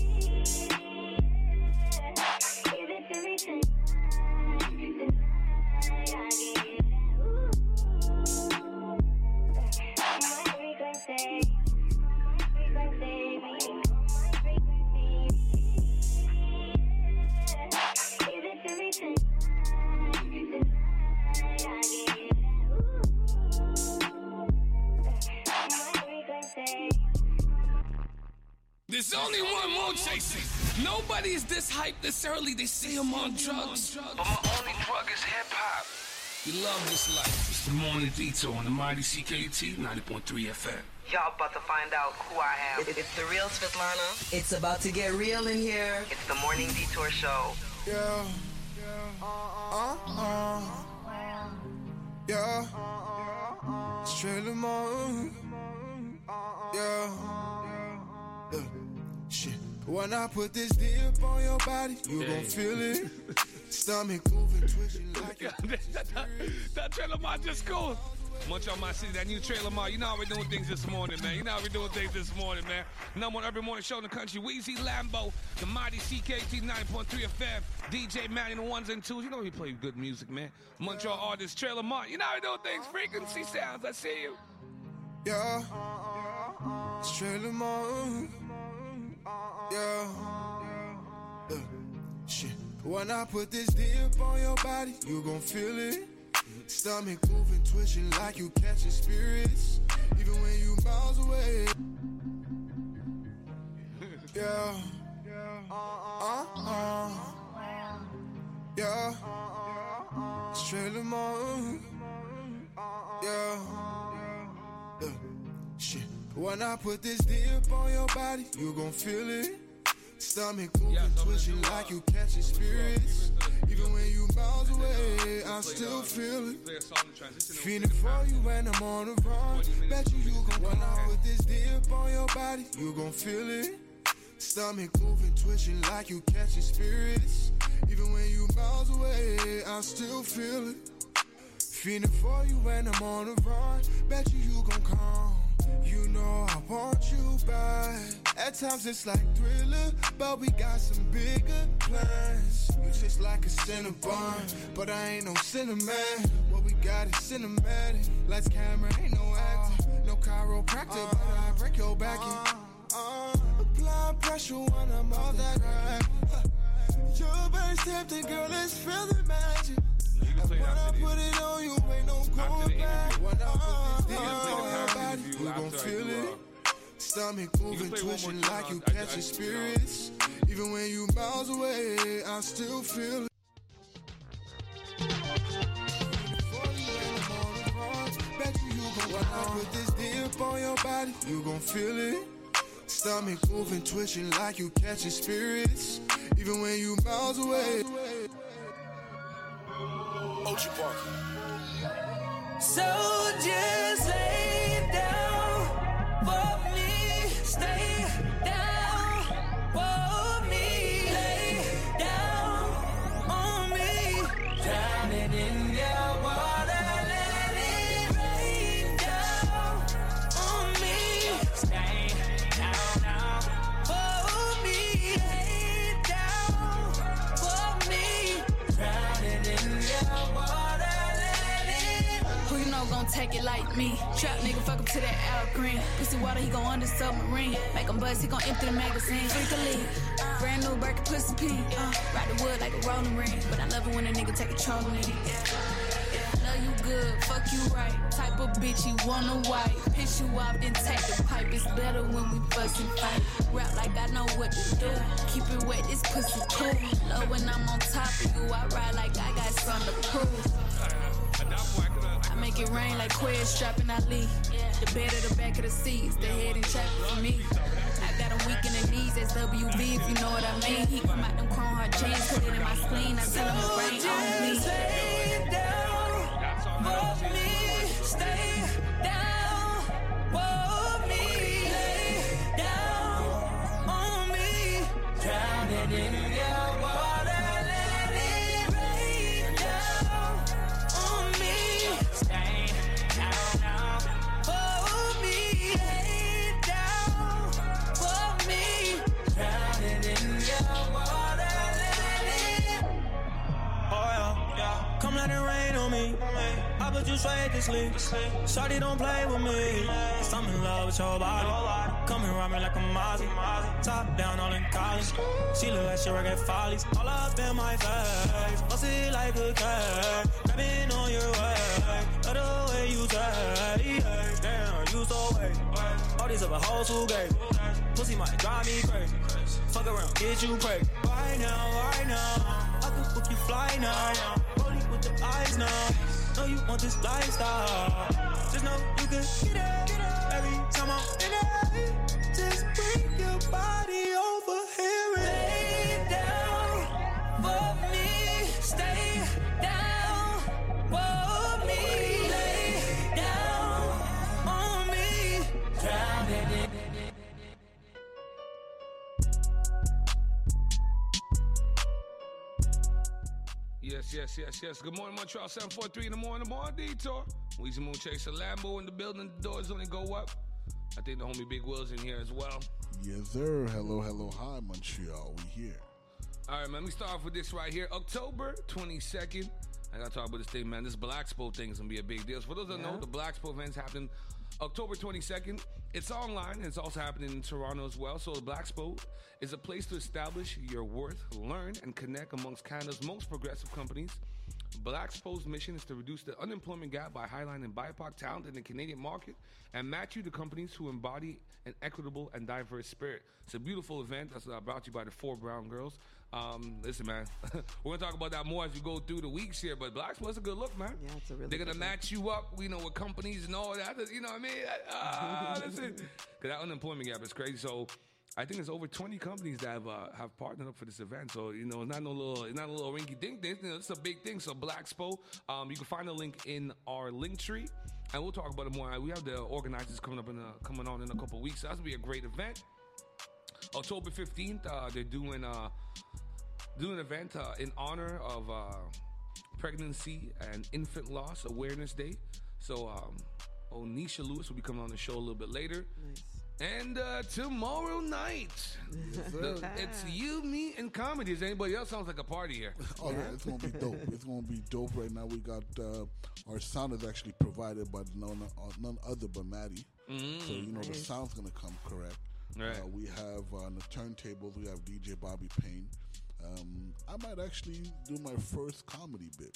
There's only one more chaser. Nobody's this hyped this early. They say I'm on drugs. But my only drug is hip hop. You love this life. It's the morning detour on the mighty C K U T ninety point three F M. Y'all about to find out who I am. It- It's the real Svetlana. It's about to get real in here. It's the Morning Detour Show. Yeah, uh, uh, yeah. Straight Lamont, yeah. Uh, shit. When I put this dip on your body, you gon' feel it. Stomach moving, twitching like a that trailer mart just cool. Munch on my city, that new trailer mart. You know how we're doing things this morning, man. You know how we're doing things this morning, man. Number one every morning show in the country. Weezy Lambo, the mighty C K T nine point three F M, D J Manny, the ones and twos. You know we play good music, man. Montreal artist, trailer mart. You know how we doing things. Frequency sounds. I see you. Yeah. Trailer mart. Yeah. Uh, shit. When I put this dip on your body, you gon' feel it. Stomach moving, twitching like you catching spirits. Even when you miles away. Yeah. Uh uh. Yeah. Straight Lamont. Yeah. Uh, shit. When I put this dip on your body, you gon' feel it. Stomach moving, yeah, twitching like you catching spirits. Even when you miles away, I still feel it. Feeling for you when I'm on the run. Bet you you gon' when I put this dip on your body, you gon' feel it. Stomach moving, twitching like you catching spirits. Even when you miles away, I still feel it. Feeling for you when I'm on the run. Bet you you gon' come. You know I want you back. At times it's like Thriller, but we got some bigger plans. You just like a Cinnabon, but I ain't no Cinnamon. What we got is cinematic. Lights, camera, ain't no acting. No chiropractor, but I break your back in. Uh, apply pressure when I'm off that crack. Your body's tempting, girl, let's feel the magic. And when I put it on you, ain't no going back. When I put this dip on your body, you gon' feel it. Stomach moving, twitching like you catching spirits. Even when you miles away, I still feel it. Bet you you gon' when I put this dip on your body, you gon' feel it. Stomach moving, twitching like you catching spirits. Even when you miles away. Ocean Park. So just lay down for me, stay down for me, lay down on me, drowning in your water, let it rain down on me, stay down for me, lay down for me, drowning in your water. Who you know gon' take it like me? Trap nigga, fuck him to that Al Green. Pussy water, he gon' under submarine. Make him buzz, he gon' empty the magazine. Freak a lead. Brand new Birkin, pussy pink. Uh, ride the wood like a rolling ring. But I love it when a nigga take control of me. Love you good, fuck you right. Type of bitch you wanna wipe. Piss you off, then take the pipe. It's better when we fuss and fight. Rap like I know what to do. Keep it wet, this pussy cool. Love when I'm on top of you. I ride like I got something to prove. I make it rain like Quez strapping Ali. The bed of the back of the seats, the head and traffic for me. I got him weak in the knees, that's W V if you know what I mean. He come out them chrome hard chains, put it in my spleen. I tell him to rain on me. Stay down for me, stay down for me, lay down on me, drowning in your water. I put you straight to sleep. Shawty, don't play with me. Cause I'm in love with your body. Come around me like a Mozzie. Top down, all in college. She look like she work at Follies. All up in my face. Bust it like a cat. Grabbing on your way. Love the way you take. Damn, you so wait. All these other hoes who gay. Pussy might drive me crazy. Fuck around, get you pregnant. Right now, right now. I could book you fly now. Rolling with the eyes now. Know you want this lifestyle. Just know you can get it. Every time I'm in it. Just bring your body over here. Lay down for me. Stay yes, yes, yes. Good morning, Montreal. seven four three in the morning. The morning detour. Weezy Moon Chaser Lambo in the building. The doors only go up. I think the homie Big Will's in here as well. Yes, sir. Hello, hello, hi, Montreal. We here. All right, man. Let me start off with this right here. October twenty-second. I got to talk about this thing, man. This Black Expo thing is going to be a big deal. So for those that yeah. know, the Black Expo event's happening October twenty-second. It's online, and it's also happening in Toronto as well. So the Black Expo is a place to establish your worth, learn, and connect amongst Canada's most progressive companies. Black Expo's mission is to reduce the unemployment gap by highlighting B I P O C talent in the Canadian market and match you to companies who embody an equitable and diverse spirit. It's a beautiful event that's uh, brought to you by the Four Brown Girls. Um, listen, man, we're going to talk about that more as we go through the weeks here, but Black Expo is a good look, man. Yeah, it's a really They're going to good match you up, you know, with companies and all that. You know what I mean? Ah, listen, because that unemployment gap is crazy. So I think there's over twenty companies that have uh, have partnered up for this event. So, you know, it's not no little, it's not a little rinky dink thing. You know, it's a big thing. So Black Expo, um, you can find the link in our link tree, and we'll talk about it more. We have the organizers coming up in a, coming on in a couple of weeks. So that's gonna be a great event. October fifteenth, uh, they're doing uh, doing an event uh, in honor of uh, Pregnancy and Infant Loss Awareness Day. So, um, Onisha Lewis will be coming on the show a little bit later. Nice. And uh, tomorrow night, Yes, the, sir. it's you, me, and comedy. Is anybody else? Sounds like a party here. Oh yeah, it's gonna be dope. It's gonna be dope. Right now, we got uh, our sound is actually provided by none, uh, none other but Maddie. Mm. So you know the Nice. sound's gonna come correct. Right. Uh, we have uh, on the turntables. We have D J Bobby Payne. Um, I might actually do my first comedy bit.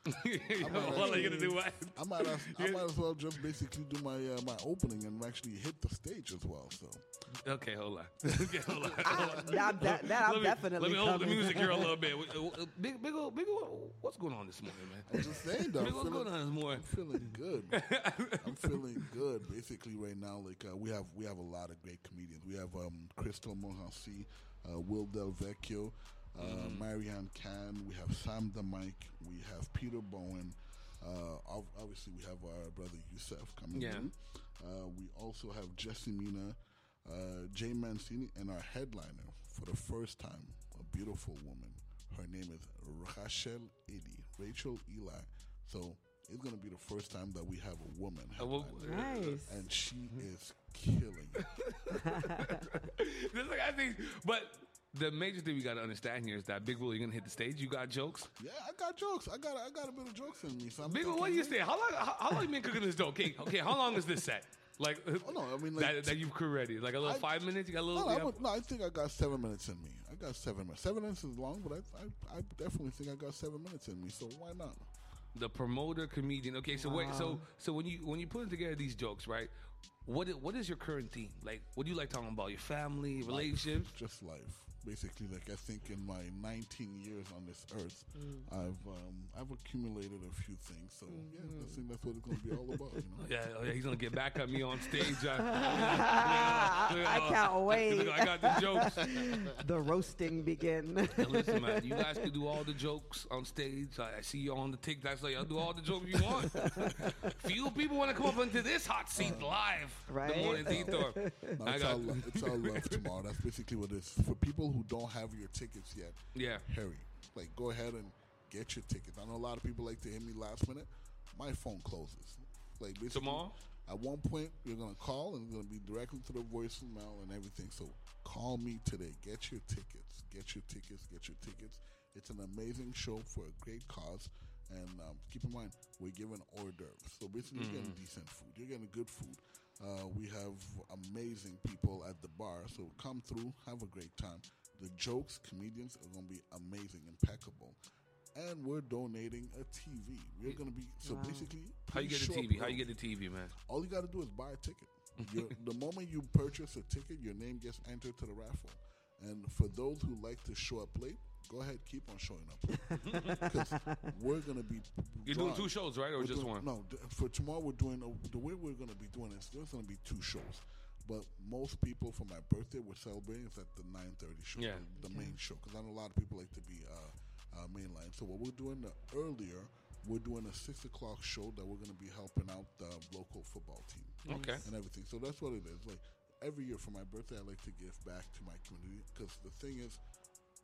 Yo, what are you gonna do? What? I might, as, I might as well just basically do my uh, my opening and actually hit the stage as well. So Okay, hold on. Okay, hold on. Hold on. Yeah, I'm that, that I'm let me, definitely Let me hold the coming. music here a little bit. Uh, Big, big, ol- big, ol- what's going on this morning, man? I'm just saying, though. Big, I'm what's feeling, going on this morning? I'm feeling good. I'm feeling good. Basically, right now, like uh, we have we have a lot of great comedians. We have um, Crystal Mohansi, uh, Will Del Vecchio, uh, Mm-hmm. Marianne Can. We have Sam the Mike. We have Peter Bowen. Uh, ob- obviously, we have our brother Youssef coming Yeah. in. Uh, we also have Jesse Mina, uh, Jay Mancini, and our headliner for the first time, a beautiful woman. Her name is Rachel Eli, Rachel Eli. So it's going to be the first time that we have a woman Uh, well, headliner. Nice. And she is killing it. This, like, I think, but the major thing we got to understand here is that Big Will, you're gonna hit the stage. You got jokes. Yeah, I got jokes. I got I got a bit of jokes in me. So I'm Big Will, thinking, what do you hey, say? How long? How, how long you been cooking this dough? Okay, okay. How long is this set? Like, Oh, no, I mean, like, that, that you've created. Like a little I- five minutes. You got a No, little. no, you I'm have- a- no, I think I got seven minutes in me. I got seven minutes. Seven minutes is long, but I, I, I definitely think I got seven minutes in me. So why not? the promoter comedian. Okay, so wait, so so when you when you put together these jokes, right? What i- what is your current theme? Like, what do you like talking about? Your family, relationships? Just life. Basically, like I think in my nineteen years on this earth, I've um, I've accumulated a few things. So yeah, I think that's what it's going to be all about. You know? Yeah, oh yeah, he's gonna get back at me on stage. Uh, I can't wait. Look, I got the jokes. The roasting begin. Now listen, man, you guys can do all the jokes on stage. I, I see you on the TikTok, so y'all do all the jokes you want. Few people want to come up into this hot seat live. Right. The morning detour. No, I it's, got all love, it's all love tomorrow. That's basically what it is. For people who don't have your tickets yet, Yeah. hurry. Like, go ahead and get your tickets. I know a lot of people like to hit me last minute. My phone closes. Like basically, Tomorrow? At one point, you're going to call and it's going to be directly to the voicemail and everything. So call me today. Get your tickets. Get your tickets. Get your tickets. It's an amazing show for a great cause. And um, keep in mind, we're giving hors d'oeuvres. So basically, you're getting decent food. You're getting good food. Uh, we have amazing people at the bar. So come through, have a great time. The jokes, comedians are going to be amazing, impeccable. And we're donating a T V. We're going to be, so Wow. basically, How you please get the show T up V? How you early. get the T V, man? All you got to do is buy a ticket. Your, the moment you purchase a ticket, your name gets entered to the raffle. And for those who like to show up late, go ahead, keep on showing up. Because we're going to be. You're doing drawing- two shows, right, or we're just doing- one? No, d- for tomorrow we're doing a, the way we're going to be doing it. There's going to be two shows, but most people for my birthday we're celebrating is at the nine thirty show, Yeah. the, the main show. Because I know a lot of people like to be uh, uh, mainline. So what we're doing the earlier, we're doing a six o'clock show that we're going to be helping out the local football team. Okay. And everything. So that's what it is. Like every year for my birthday, I like to give back to my community because the thing is,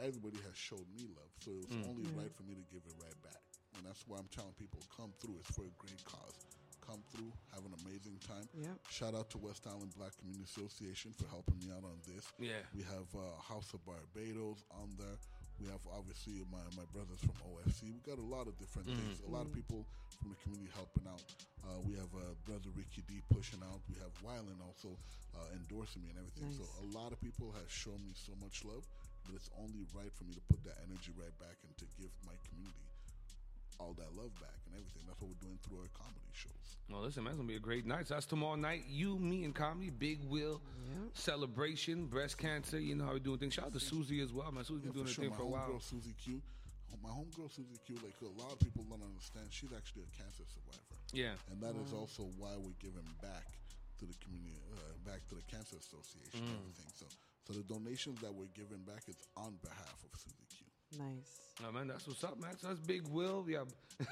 everybody has showed me love, so it was Mm. only Mm. right for me to give it right back. And that's why I'm telling people, come through. It's for a great cause. Come through, have an amazing time. Yep. Shout out to West Island Black Community Association for helping me out on this. Yeah. We have uh, House of Barbados on there. We have obviously my, my brothers from O F C. We got a lot of different Mm. things. A lot of people from the community helping out. Uh, we have uh, brother Ricky D pushing out. We have Wyland also uh, endorsing me and everything. Nice. So a lot of people have shown me so much love, but it's only right for me to put that energy right back and to give my community all that love back and everything. That's what we're doing through our comedy shows. Well, listen, man, it's gonna be a great night. So that's tomorrow night. You, me, and comedy, Big Will, celebration, breast cancer. You know how we're doing things. Shout out to Susie as well, man. Susie's Yeah, been doing for her sure. thing My for a while. homegirl Susie Q. My homegirl Susie Q, like a lot of people don't understand, she's actually a cancer survivor. Yeah. And that is Wow. also why we're giving back to the community, uh, back to the Cancer Association and Mm. everything. So, so the donations that we're giving back is on behalf of Susie Q. Nice. Oh, man, that's what's up, man. So that's Big Will. Yeah.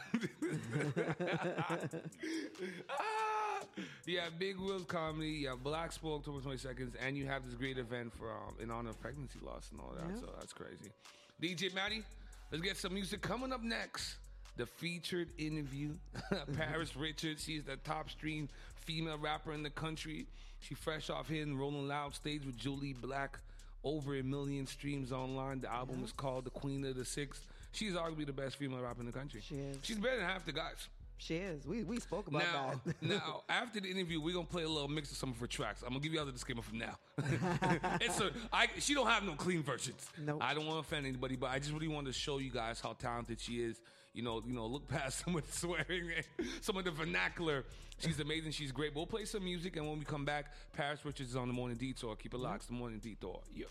ah, yeah, Big Will's comedy. Yeah, Black Spoke, October twenty-second. And you have this great event for um, in honor of pregnancy loss and all that. Yeah. So that's crazy. D J Maddie, let's get some music. Coming up next, the featured interview. Paris Richards. She's the top streamed female rapper in the country. She fresh off hitting Rolling Loud stage with Julie Black. Over a million streams online. The album Yeah. is called The Queen of the Six. She's arguably the best female rapper in the country. She is. She's better than half the guys. She is. We we spoke about Now, that. now, after the interview, we're gonna play a little mix of some of her tracks. I'm gonna give you all the disclaimer from now. it's a, I, she don't have no clean versions. Nope. I don't want to offend anybody, but I just really wanted to show you guys how talented she is. You know, you know, look past some of the swearing, and some of the vernacular. She's amazing. She's great. We'll play some music, and when we come back, Paris Richards is on the Morning Detour. Keep it locked. It's the Morning Detour. Yeah.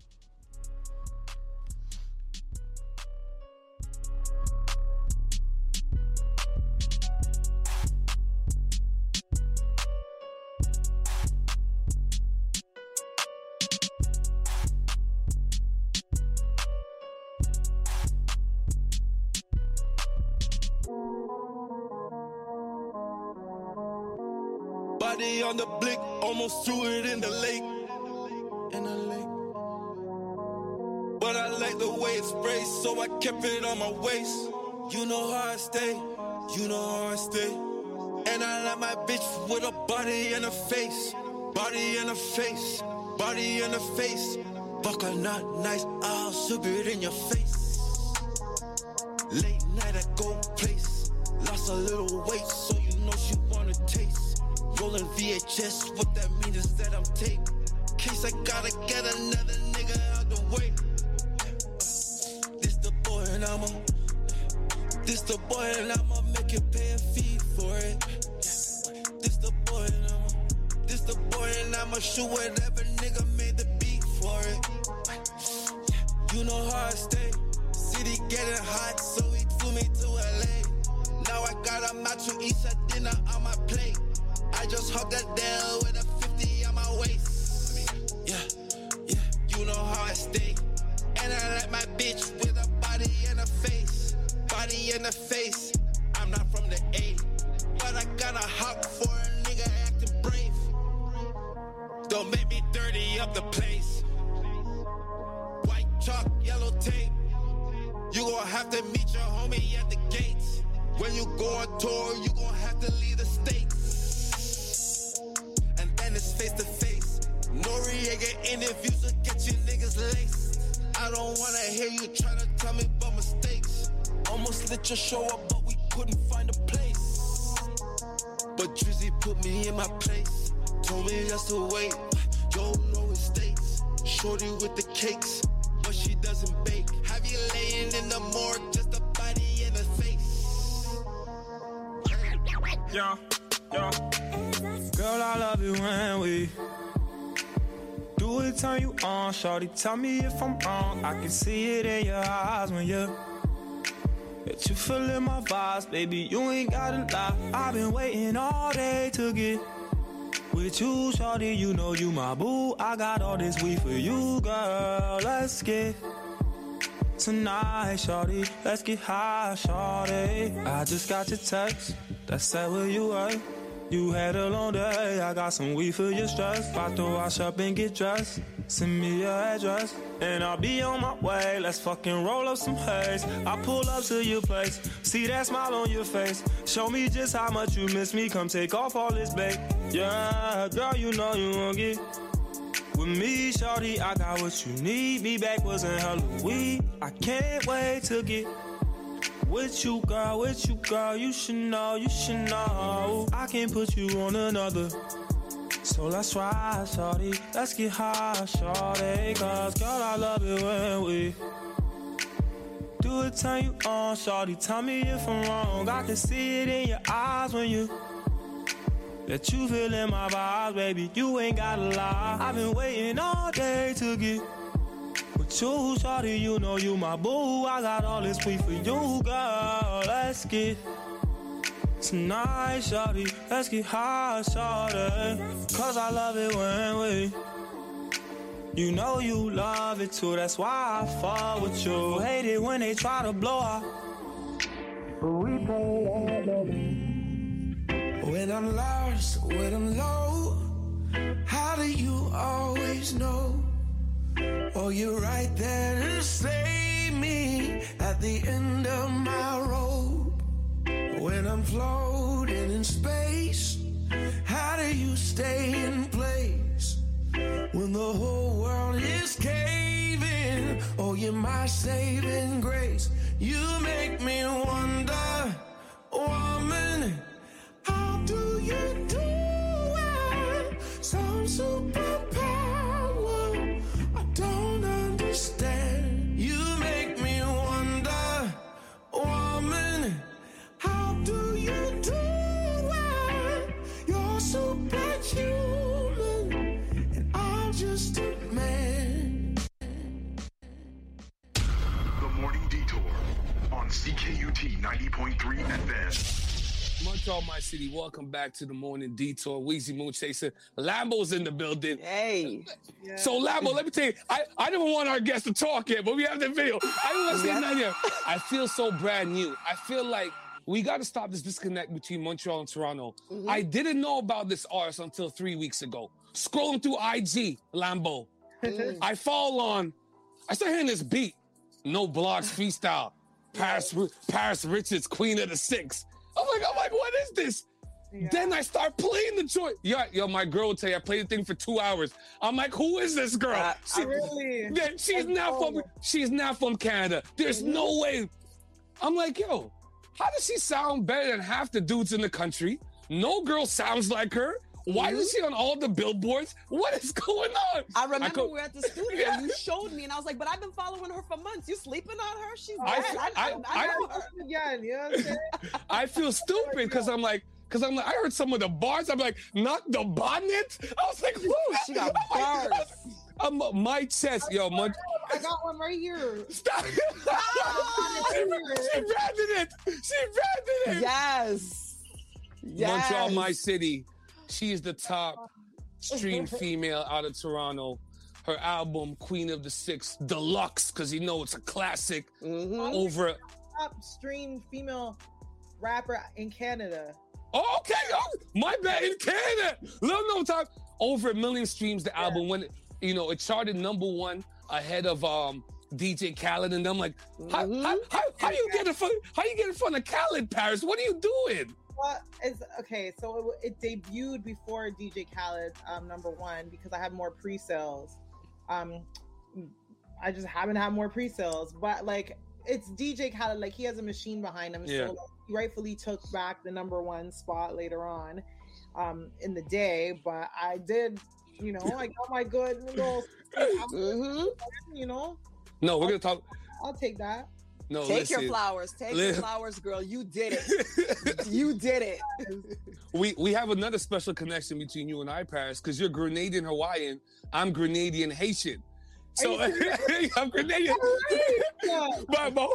Body on the blick, almost threw it in the lake. In the lake. But I like the way it sprays, so I kept it on my waist. You know how I stay, you know how I stay. And I like my bitch with a body and a face. Body and a face, body and a face. Fuck her not nice, I'll sub it in your face. Late night at Gold Place. Lost a little weight, so you know she wanna taste. Rolling V H S, what that means is that I'm tape. Case I gotta get another nigga out the way. This the boy and I'ma, this the boy and I'ma make it pay a fee for it. This the boy and I'ma, this the boy and I'ma shoot whatever nigga made the beat for it. You know how I stay, city getting hot, so he flew me to L A. Now I got a macho east at dinner on my plate. I just hugged that Dell with a fifty on my waist. Yeah, yeah, you know how I stay. And I like my bitch with a body and a face. Body and a face. I'm not from the A, but I got a hop for a nigga acting brave. Don't make me dirty up the place. White chalk, yellow tape. You gon' have to meet your homie at the gates. When you go on tour, you gon' have to leave the States. And then it's face to face. Noriega interviews will get you niggas laced. I don't wanna hear you try to tell me about mistakes. Almost lit your show up, but we couldn't find a place. But Drizzy put me in my place. Told me just to wait. Yo, low estates. Shorty with the cakes, but she doesn't bake. Have you laying in the morgue, just a body in the face. Yeah, yeah. Girl, I love it when we do it, turn you on. Shorty, tell me if I'm wrong. I can see it in your eyes when you that you feeling my vibes, baby. You ain't gotta lie. I've been waiting all day to get with you, shorty. You know you my boo. I got all this weed for you, girl. Let's get tonight, shorty. Let's get high, shorty. I just got your text that said where you at. You had a long day. I got some weed for your stress. About to wash up and get dressed. Send me your address, and I'll be on my way. Let's fucking roll up some haze. I pull up to your place, see that smile on your face. Show me just how much you miss me. Come take off all this bait. Yeah, girl, you know you won't get with me, shorty. I got what you need. Me backwards and hella weed. I can't wait to get with you, girl, with you, girl. You should know, you should know. I can't put you on another. So let's ride, shorty. Let's get high, shorty. Cause girl, I love it when we do it, turn you on, shorty. Tell me if I'm wrong. I can see it in your eyes when you that you feelin' my vibes, baby. You ain't gotta lie. I've been waiting all day to get with you, shorty. You know you my boo. I got all this sweet for you, girl. Let's get tonight, shorty. Let's get high, shorty. Cause I love it when we you know you love it too. That's why I fall with you. Hate it when they try to blow up, but we play all the when I'm lost, when I'm low, how do you always know? Oh, you're right there to save me at the end of my rope. When I'm floating in space, how do you stay in place? When the whole world is caving, oh, you're my saving grace. You make me wonder, woman, how do you do it? Some superpower I don't understand. You make me wonder, woman, how do you do it? You're superhuman, and I'm just a man. The Morning Detour on C K U T ninety point three F M. Montreal, my city, welcome back to the Morning Detour. Weezy Moon Chaser. Lambo's in the building. Hey. Yeah. So, Lambo, let me tell you, I, I didn't want our guest to talk yet, but we have the video. I didn't want to say nothing here. I feel so brand new. I feel like we got to stop this disconnect between Montreal and Toronto. Mm-hmm. I didn't know about this artist until three weeks ago. Scrolling through I G, Lambo. Mm. I fall on, I start hearing this beat. No Blogs freestyle. Paris, Paris Richards, Queen of the Six. I'm like, I'm like, what is this? Yeah. Then I start playing the joint. Yo, yo, my girl will tell you, I played the thing for two hours. I'm like, who is this girl? Uh, she, really? Then she's not from, she's not from Canada. There's mm-hmm. no way. I'm like, yo, how does she sound better than half the dudes in the country? No girl sounds like her. Why mm-hmm. is she on all the billboards? What is going on? I remember I co- we were at the studio. Yeah. You showed me, and I was like, "But I've been following her for months. You sleeping on her? She's I, bad. I, I, I, I, I know her again. You know what I'm saying? I feel stupid because I'm like, because I'm like, I heard some of the bars. I'm like, not the bonnet. I was like, whoa, she got bars. Like, I'm uh, my chest, yo, my. I got one right here. Stop! Oh, she, she branded it. She branded it. Yes. Yes. Montreal, my city. She is the top streamed female out of Toronto. Her album, Queen of the Six, Deluxe, because you know it's a classic. Mm-hmm. Over top streamed female rapper in Canada. Oh, okay. Oh, my bad. In Canada. Little no time. Over a million streams, the yeah. album, when, you know, it charted number one ahead of um D J Khaled. And I'm like, how, mm-hmm. how, how, how you get in front, how you get in front of Khaled, Paris? What are you doing? Well, it's okay. So it, it debuted before D J Khaled, um, number one, because I had more pre-sales. Um, I just haven't had more pre-sales, but like it's D J Khaled, like he has a machine behind him, yeah. so like, he rightfully took back the number one spot later on, um, in the day. But I did, you know, I got my good little, mm-hmm. you know. No, we're I'll, gonna talk. I'll take that. No, take listen. your flowers. Take listen. your flowers, girl. You did it. You did it. We we have another special connection between you and I, Paris, because you're Grenadian Hawaiian. I'm Grenadian Haitian. So I'm Grenadian. but, but,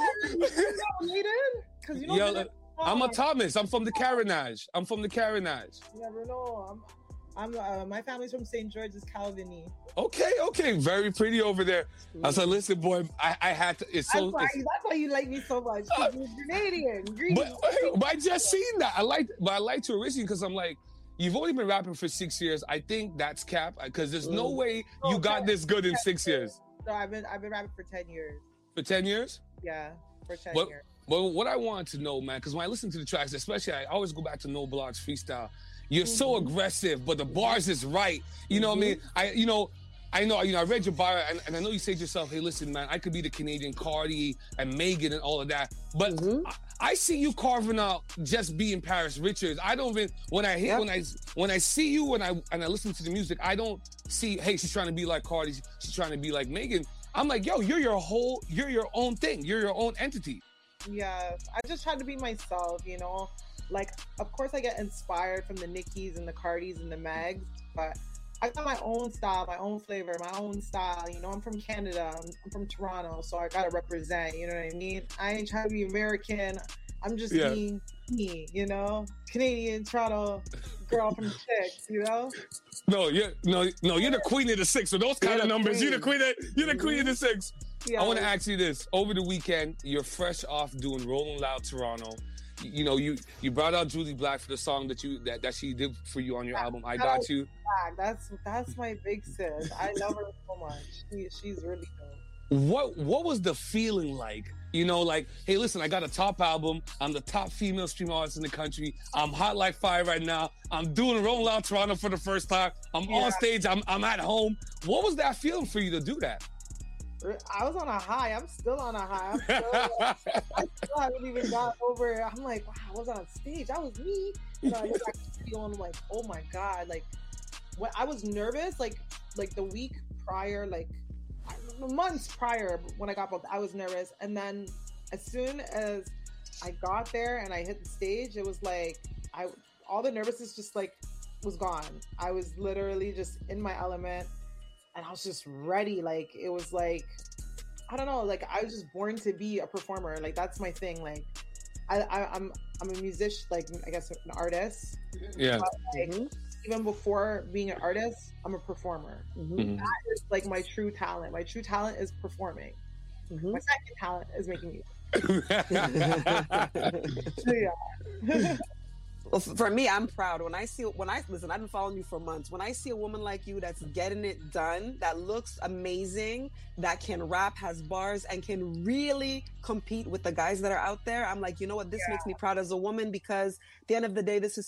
you know, yo, I'm a Thomas. I'm from the Carenage. I'm from the Carenage. You never know. I'm, I'm uh, my family's from Saint George's, Calviny. Okay, okay, very pretty over there. I was like, listen, boy, I, I had to. It's so. That's why, that's why you like me so much. Uh, you're Canadian. Green. But, but I just seen that. I like, but I liked you originally because I'm like, you've only been rapping for six years. I think that's cap because there's no Mm. way you got this good in six years. So I've been I've been rapping for ten years. For ten years? Yeah, for ten But, years. but what I wanted to know, man, because when I listen to the tracks, especially I always go back to No Blocks freestyle. You're so Mm-hmm. aggressive, but the bars is right. You know what I mean? I, you know, I know, you know, I read your bio, and, and I know you say to yourself, "Hey, listen, man, I could be the Canadian Cardi and Megan and all of that." But Mm-hmm. I, I see you carving out just being Paris Richards. I don't even when I hear Yep. when I when I see you when I and I listen to the music, I don't see, "Hey, she's trying to be like Cardi, she's trying to be like Megan." I'm like, "Yo, you're your whole, you're your own thing, you're your own entity." Yes, I just try to be myself, you know. Like, of course, I get inspired from the Nickies and the Cardis and the Megs, but I got my own style, my own flavor, my own style. You know, I'm from Canada, I'm, I'm from Toronto, so I gotta represent. You know what I mean? I ain't trying to be American. I'm just Yeah. being me, you know, Canadian Toronto girl from the six, you know. No, you're no, no, you're the queen of the six. So those kind You're of the numbers, you're the queen queen. of you're the queen of the six. Yeah. I want to ask you this: over the weekend, you're fresh off doing Rolling Loud Toronto. You, you know, you you brought out Julie Black for the song that you that, that she did for you on your album. I Got You. That's that's my big sis. I love her so much. She, she's really dope. What what was the feeling like? You know, like, hey, listen, I got a top album. I'm the top female stream artist in the country. I'm hot like fire right now. I'm doing Rolling Loud Toronto for the first time. I'm Yeah. on stage. I'm I'm at home. What was that feeling for you to do that? I was on a high. I'm still on a high. I'm still, I still haven't even got over it. I'm like, wow, I was on stage. That was me. You know, I look back at the video and I'm like, oh my God. Like, when I was nervous, like, like the week prior, like months prior when I got booked, I was nervous. And then as soon as I got there and I hit the stage, it was like, I, all the nervousness just like was gone. I was literally just in my element. And I was just ready. Like, it was like, I don't know, like I was just born to be a performer. Like, that's my thing. Like, I, I I'm I'm a musician, like I guess an artist. Yeah. But, like, even before being an artist, I'm a performer. Mhm. That is like my true talent. My true talent is performing. My second talent is making music. So, yeah. Well, f- for me, I'm proud. When I see, when I listen, I've been following you for months. When I see a woman like you that's getting it done, that looks amazing, that can rap, has bars, and can really compete with the guys that are out there, I'm like, you know what? This makes me proud as a woman because at the end of the day, this is